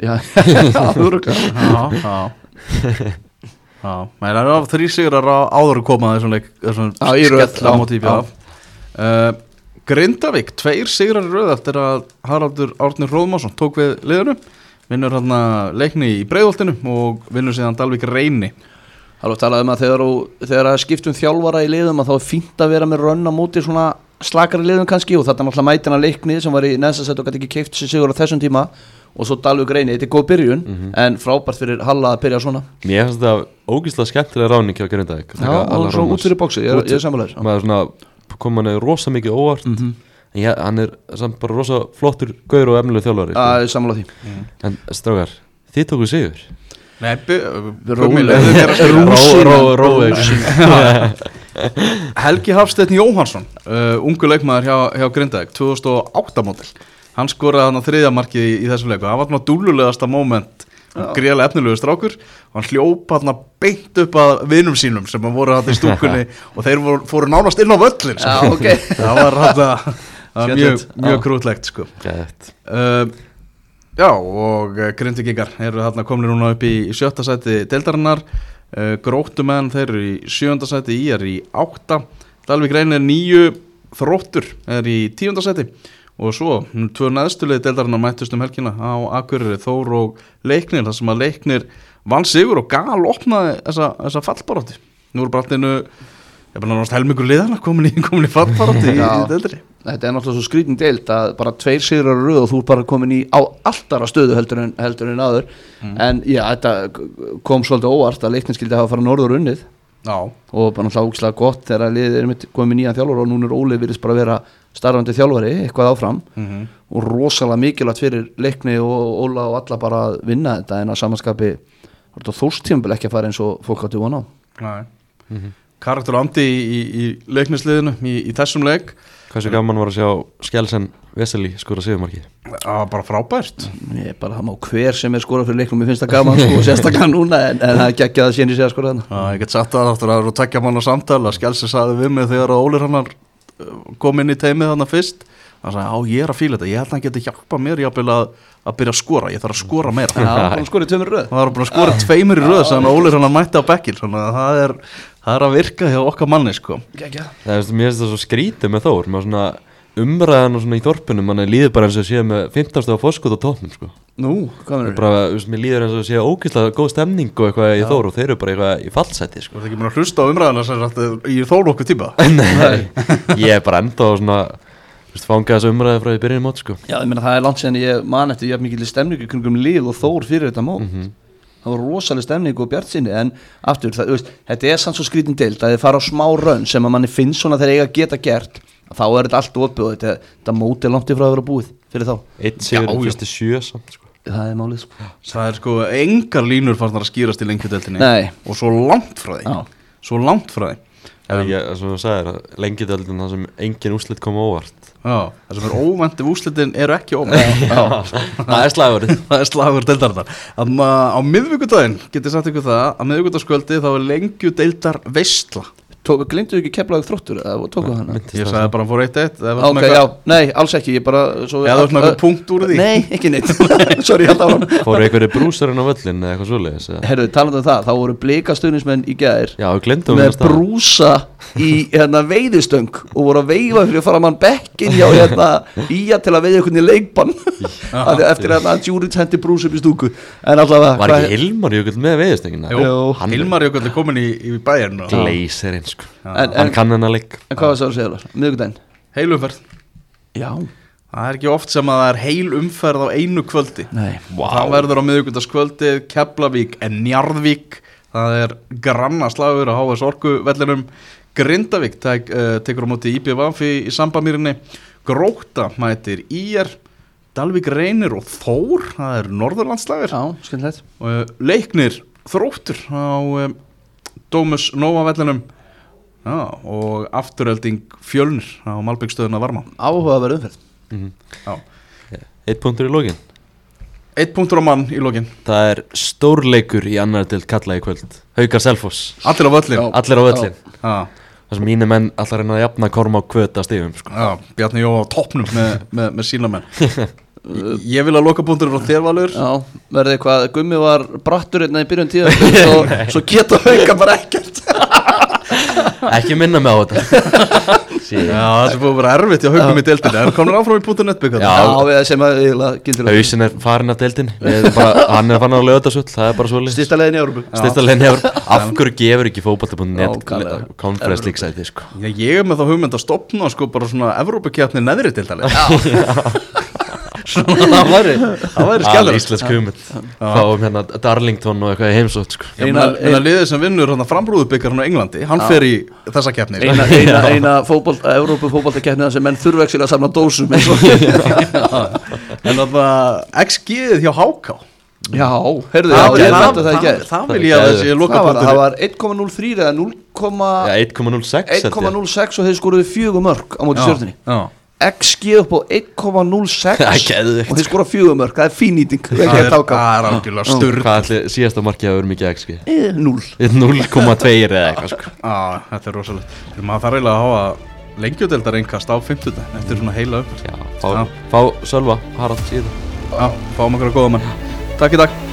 Speaker 2: Já,
Speaker 1: já, Já, það er af þrý sigrar áður að koma þessum leik, þessum skell á móti í B V. uh, Grindavík, tveir sigrar í röð eftir að Haraldur Árni Hróðmarsson tók við liðinu, vinnur hann leikni í Breiðholtinu og vinnur síðan Dalvík Reyni.
Speaker 2: Það er að tala um að þegar, þegar að skiptum þjálfara í liðum að þá er fínt að vera með rönn á móti svona slakari liðum kannski og þetta er náttúrulega mætina leikni sem var í neðsta sæti og gæti ekki keypt sér sigur á þessum tíma og svo Dalvík Reyni, þetta er góð byrjun mm-hmm. en frábært fyrir Halla að byrja svona.
Speaker 3: Mér finnst þetta ógeðslega skemmtilega ráðning hjá Grindavík.
Speaker 2: Já, og svo út fyrir bóksi, ég, ég er sammála
Speaker 3: maður svona, kom hann rosa mikið óvart mm-hmm. en ég, hann er samt bara rosa flottur gaur og efnilegur þjálfari.
Speaker 2: Já, ég er sammála því.
Speaker 3: Mm. En strákar, þið tókuð sigur?
Speaker 1: Nei, Helgi Hafsteinn Jóhansson, uh, ungu leikmaður hjá, hjá Grindavík, tvö þúsund og átta módel. Hann skoraði hann á þriðja markið í, í þessum leiku. Það var svona dúlulegasta moment, gríðarlega efnilegur strákur og hann hljóp hann beint upp að vinum sínum sem voru hann í stúkunni og þeir voru, fóru nánast inn á völlin.
Speaker 2: Já, okay.
Speaker 1: Það var hann mjög, mjög krútlegt sko. Uh, Já, og Grindvíkingar eru þarna komnir núna upp í, í sjötta sæti deildarinnar, uh, Gróttumenn þeir eru í sjöunda sæti, í er í átta, Dalvík Reyni er níu, Þróttur er í tíunda sæti og svo tvö neðstulið deildarinnar mættust um helgina á Akureyri, Þór og Leiknir, þar sem að Leiknir vann sigur og gal opnaði þessa, þessa fallbarátti. Nú eru bara allinu, ég er bara náttúrulega helmingur liðana komin í, komin í fallbarátti í, í deildri.
Speaker 2: þetta er náttúrulega svo skrítin deild að bara tveir sigrar á röð og þú er bara komin í á alltara stöðu heldur en, heldur en aður mm. en já, þetta kom svolítið óvart að Leiknir skildi hafa fara norður unnið
Speaker 1: já.
Speaker 2: og bara náttúrulega ógislega gott þegar liðið er komið með nýjan þjálfari og núna er Óli virðist bara vera starfandi þjálfari eitthvað áfram mm -hmm. og rosalega mikilvægt fyrir Leikni og Óla og alla bara að vinna þetta en að samanskapi þórstímabil ekki að fara eins og fólk áttu von á
Speaker 1: Nei mm-hmm. Karakter og andi í, í, í leiknisliðinu í, í þessum leik
Speaker 3: Hversu gaman var að sjá Skjelsen Veseli skora sigurmarki?
Speaker 1: Það var bara frábært
Speaker 2: Ég bara það má hver sem er skorað fyrir leiknum, mér finnst það gaman sko, sérstaklega núna en, en það geggja að séni sig að skora þarna
Speaker 1: Ég get sagt það aftur að það eru tveggja manna samtal að Skjelsen sagði við mig þegar Ólir hannar kom inn í teimið þarna fyrst hann sagði, á ég er að fíla þetta, ég held að hann geti hjálpa mér jafnvel að, að byrja að skora ég þarf að skora meira
Speaker 2: Já, hann skorið tveimur í röð
Speaker 1: Það var bara að skora tveimur í röð sem Ólir hannar mætti á bekkil þannig að það er, það er að virka hjá okkar manni sko.
Speaker 2: Geggja
Speaker 3: Það er, mér finnst það svo skrítið með Þór með svona umræðan og svona í þorpunum mann líður bara eins og sé með fimmtán stiga forskot á toppnum sko.
Speaker 2: Nú, hvað
Speaker 3: er það? Mér líður eins og sé ógeðslega góð stemning og eitthvað í Þór og þeir eru bara eitthvað í fallseti sko.
Speaker 1: Þú ert ekki mér að hlusta á umræðana sem sagt í Þór okkur tíma
Speaker 3: Nei, ég er bara enda á svona fangað þessu umræði frá því byrjunum mót sko.
Speaker 2: Já, ég meina það er langt síðan ég man eftir ég haf mikil stemningu kringum lið og Þór fyrir þetta mót
Speaker 3: mm-hmm.
Speaker 2: það var rosalega stemningu og bjartsinni en aftur, það, veist, þetta er sann svo skrítin deild að þið fara á smá raun sem að manni finnst svona þegar eiga geta gert þá er þetta allt opið og þetta, þetta mót er langt ifrá að vera búið fyrir þá
Speaker 3: Eitt sigur í fyrstu sjö samt sko.
Speaker 2: Það er málið sko.
Speaker 1: Það er sko engar línur farnar að skýrast í lengjudeildinni
Speaker 2: Nei.
Speaker 1: og svo langt frá því svo langt frá því
Speaker 3: Um, ég, sem þú sagðir, lengjudöldin það sem engin úrslit koma óvart
Speaker 1: Já, það sem er óvænt ef úrslitin eru ekki óvænt
Speaker 3: Það er slagurinn
Speaker 1: Það er slagur deildarinnar Þannig að á miðvikudaginn getið sagt ykkur það að miðvikudagskvöldi þá er lengjudeildar veisla
Speaker 2: Gleymdu ekki Keflavík Þróttur eða tóku hana?
Speaker 1: Ég sagði bara hann fór eitt eitt
Speaker 2: Ok, já, nei, alls ekki ég bara svo,
Speaker 1: Já, það var svona eitthvað punkt úr því
Speaker 2: Nei, ekki neitt Sorry, ég held á hann
Speaker 3: Fóru einhverju brúsarinn á völlin eða eitthvað svoleiðis
Speaker 2: Herðu, talandi um það, þá voru blikastuðnismenn í gær
Speaker 3: Já, við glemdum
Speaker 2: með brúsa í hérna veiðistöng og voru að veifa fyrir að fara mann bekkin hjá hérna ía til að veiða einhvern í leikbann eftir að hann Djúrits hendi brús upp í stúku en allavega
Speaker 3: Var ekki Hilmar Jökull með veiðistöngina?
Speaker 1: Jú, Hilmar Jökull er komin í, í bæjarn
Speaker 3: Gleiserinn sko
Speaker 2: en,
Speaker 3: Hann kann hennar leik
Speaker 2: En hvað var það að segja þar? Miðvikudaginn?
Speaker 1: Heilumferð
Speaker 2: Já
Speaker 1: Það er ekki oft sem að það er heil umferð á einu kvöldi
Speaker 2: Nei
Speaker 1: wow. Það verður á miðvikudagskvöldi Keflavík en Njarðvík Það er granna slagur á H S Orku vellinum Grindavík tek, uh, tekur á móti í B V F í, í Sambamýrinni Grótta mætir í er Dalvík Reynir og Þór það er Norðurlandslagur
Speaker 2: Já, skemmtilegt
Speaker 1: uh, Leiknir Þróttur á um, Dómus Nova vellinum Já, og afturhelding Fjölnir á Malbyggstöðuna Varma
Speaker 2: Áhugaverð umferð
Speaker 3: mm-hmm. Eitt punktur í lokin
Speaker 1: Eitt punktur á mann í lokin
Speaker 3: Það er stórleikur í annar deild kalla í kvöld Haukar Selfoss
Speaker 1: Allir á völlin
Speaker 3: Já. Allir á völlin
Speaker 1: Já.
Speaker 3: Það sem mínu menn allar reyna að jafna Korma á kvöta stífum sko.
Speaker 1: Já, Bjarni Jó á toppnum með, með, með sína menn Ég vil að loka punktur frá þér Valur
Speaker 2: Já, verði eitthvað Gummi var brattur hérna í byrjun tíða svo, svo geta Haukar bara ekkert
Speaker 3: Ekki minna með á þetta
Speaker 1: Já, það sem búið að vera erfitt hjá Haukum í deildinni En komur áfram í punktur net byggja
Speaker 2: Já, við sem að
Speaker 3: Hausin er farin af deildin bara, Hann er farin á Laugardalsvöll, það er bara svolítið
Speaker 2: Styrsta leiðin í Evrópu
Speaker 3: Styrsta leiðin í Evrópu Af hverju gefur ekki fótbolta punktur net Conference League sæti sko.
Speaker 1: Já, ég er með þá hugmynd að stopna sko, bara svona Evrópukeppni neðri deildaleg Svona það væri Það væri skellur
Speaker 3: Íslensk hugmynd Fáum hérna Darlington og eitthvað í heimsótt sko.
Speaker 1: Eina, eina liðið sem vinnur Framrúðubikar hann á Englandi Hann fer í þessa keppni
Speaker 2: Eina, eina, eina fótbolta, Evrópu fótboltakeppni sem menn þurfa ekki að samla dósum En
Speaker 1: það X G-ið hjá H K
Speaker 2: Já, heyrðu
Speaker 1: það,
Speaker 2: það,
Speaker 1: það,
Speaker 2: það, það,
Speaker 1: það, það vil ég að þessi loka
Speaker 2: punktur Það var eitt komma núll þrjú eða núll komma núll sex og þeir skoruðu fjögur mörg á móti Stjörnunni X G upp á eitt komma núll sex og þeir skora fjögur mörg, það er fín nýting
Speaker 1: Það er algjörlega sturg
Speaker 3: Hvað ætli síðasta markið að vera mikið X G?
Speaker 2: Núll
Speaker 3: núll komma tvö eða eitthvað sko.
Speaker 1: ah, Þetta er rosalegt Maður þarf eiginlega að hafa lengjudeildar einkast á fimmtudag Þetta er svona heila upp
Speaker 3: Já, fá, fá Sölva, Harald síðan
Speaker 1: Já, fáum okkur að góða mann Takk í dag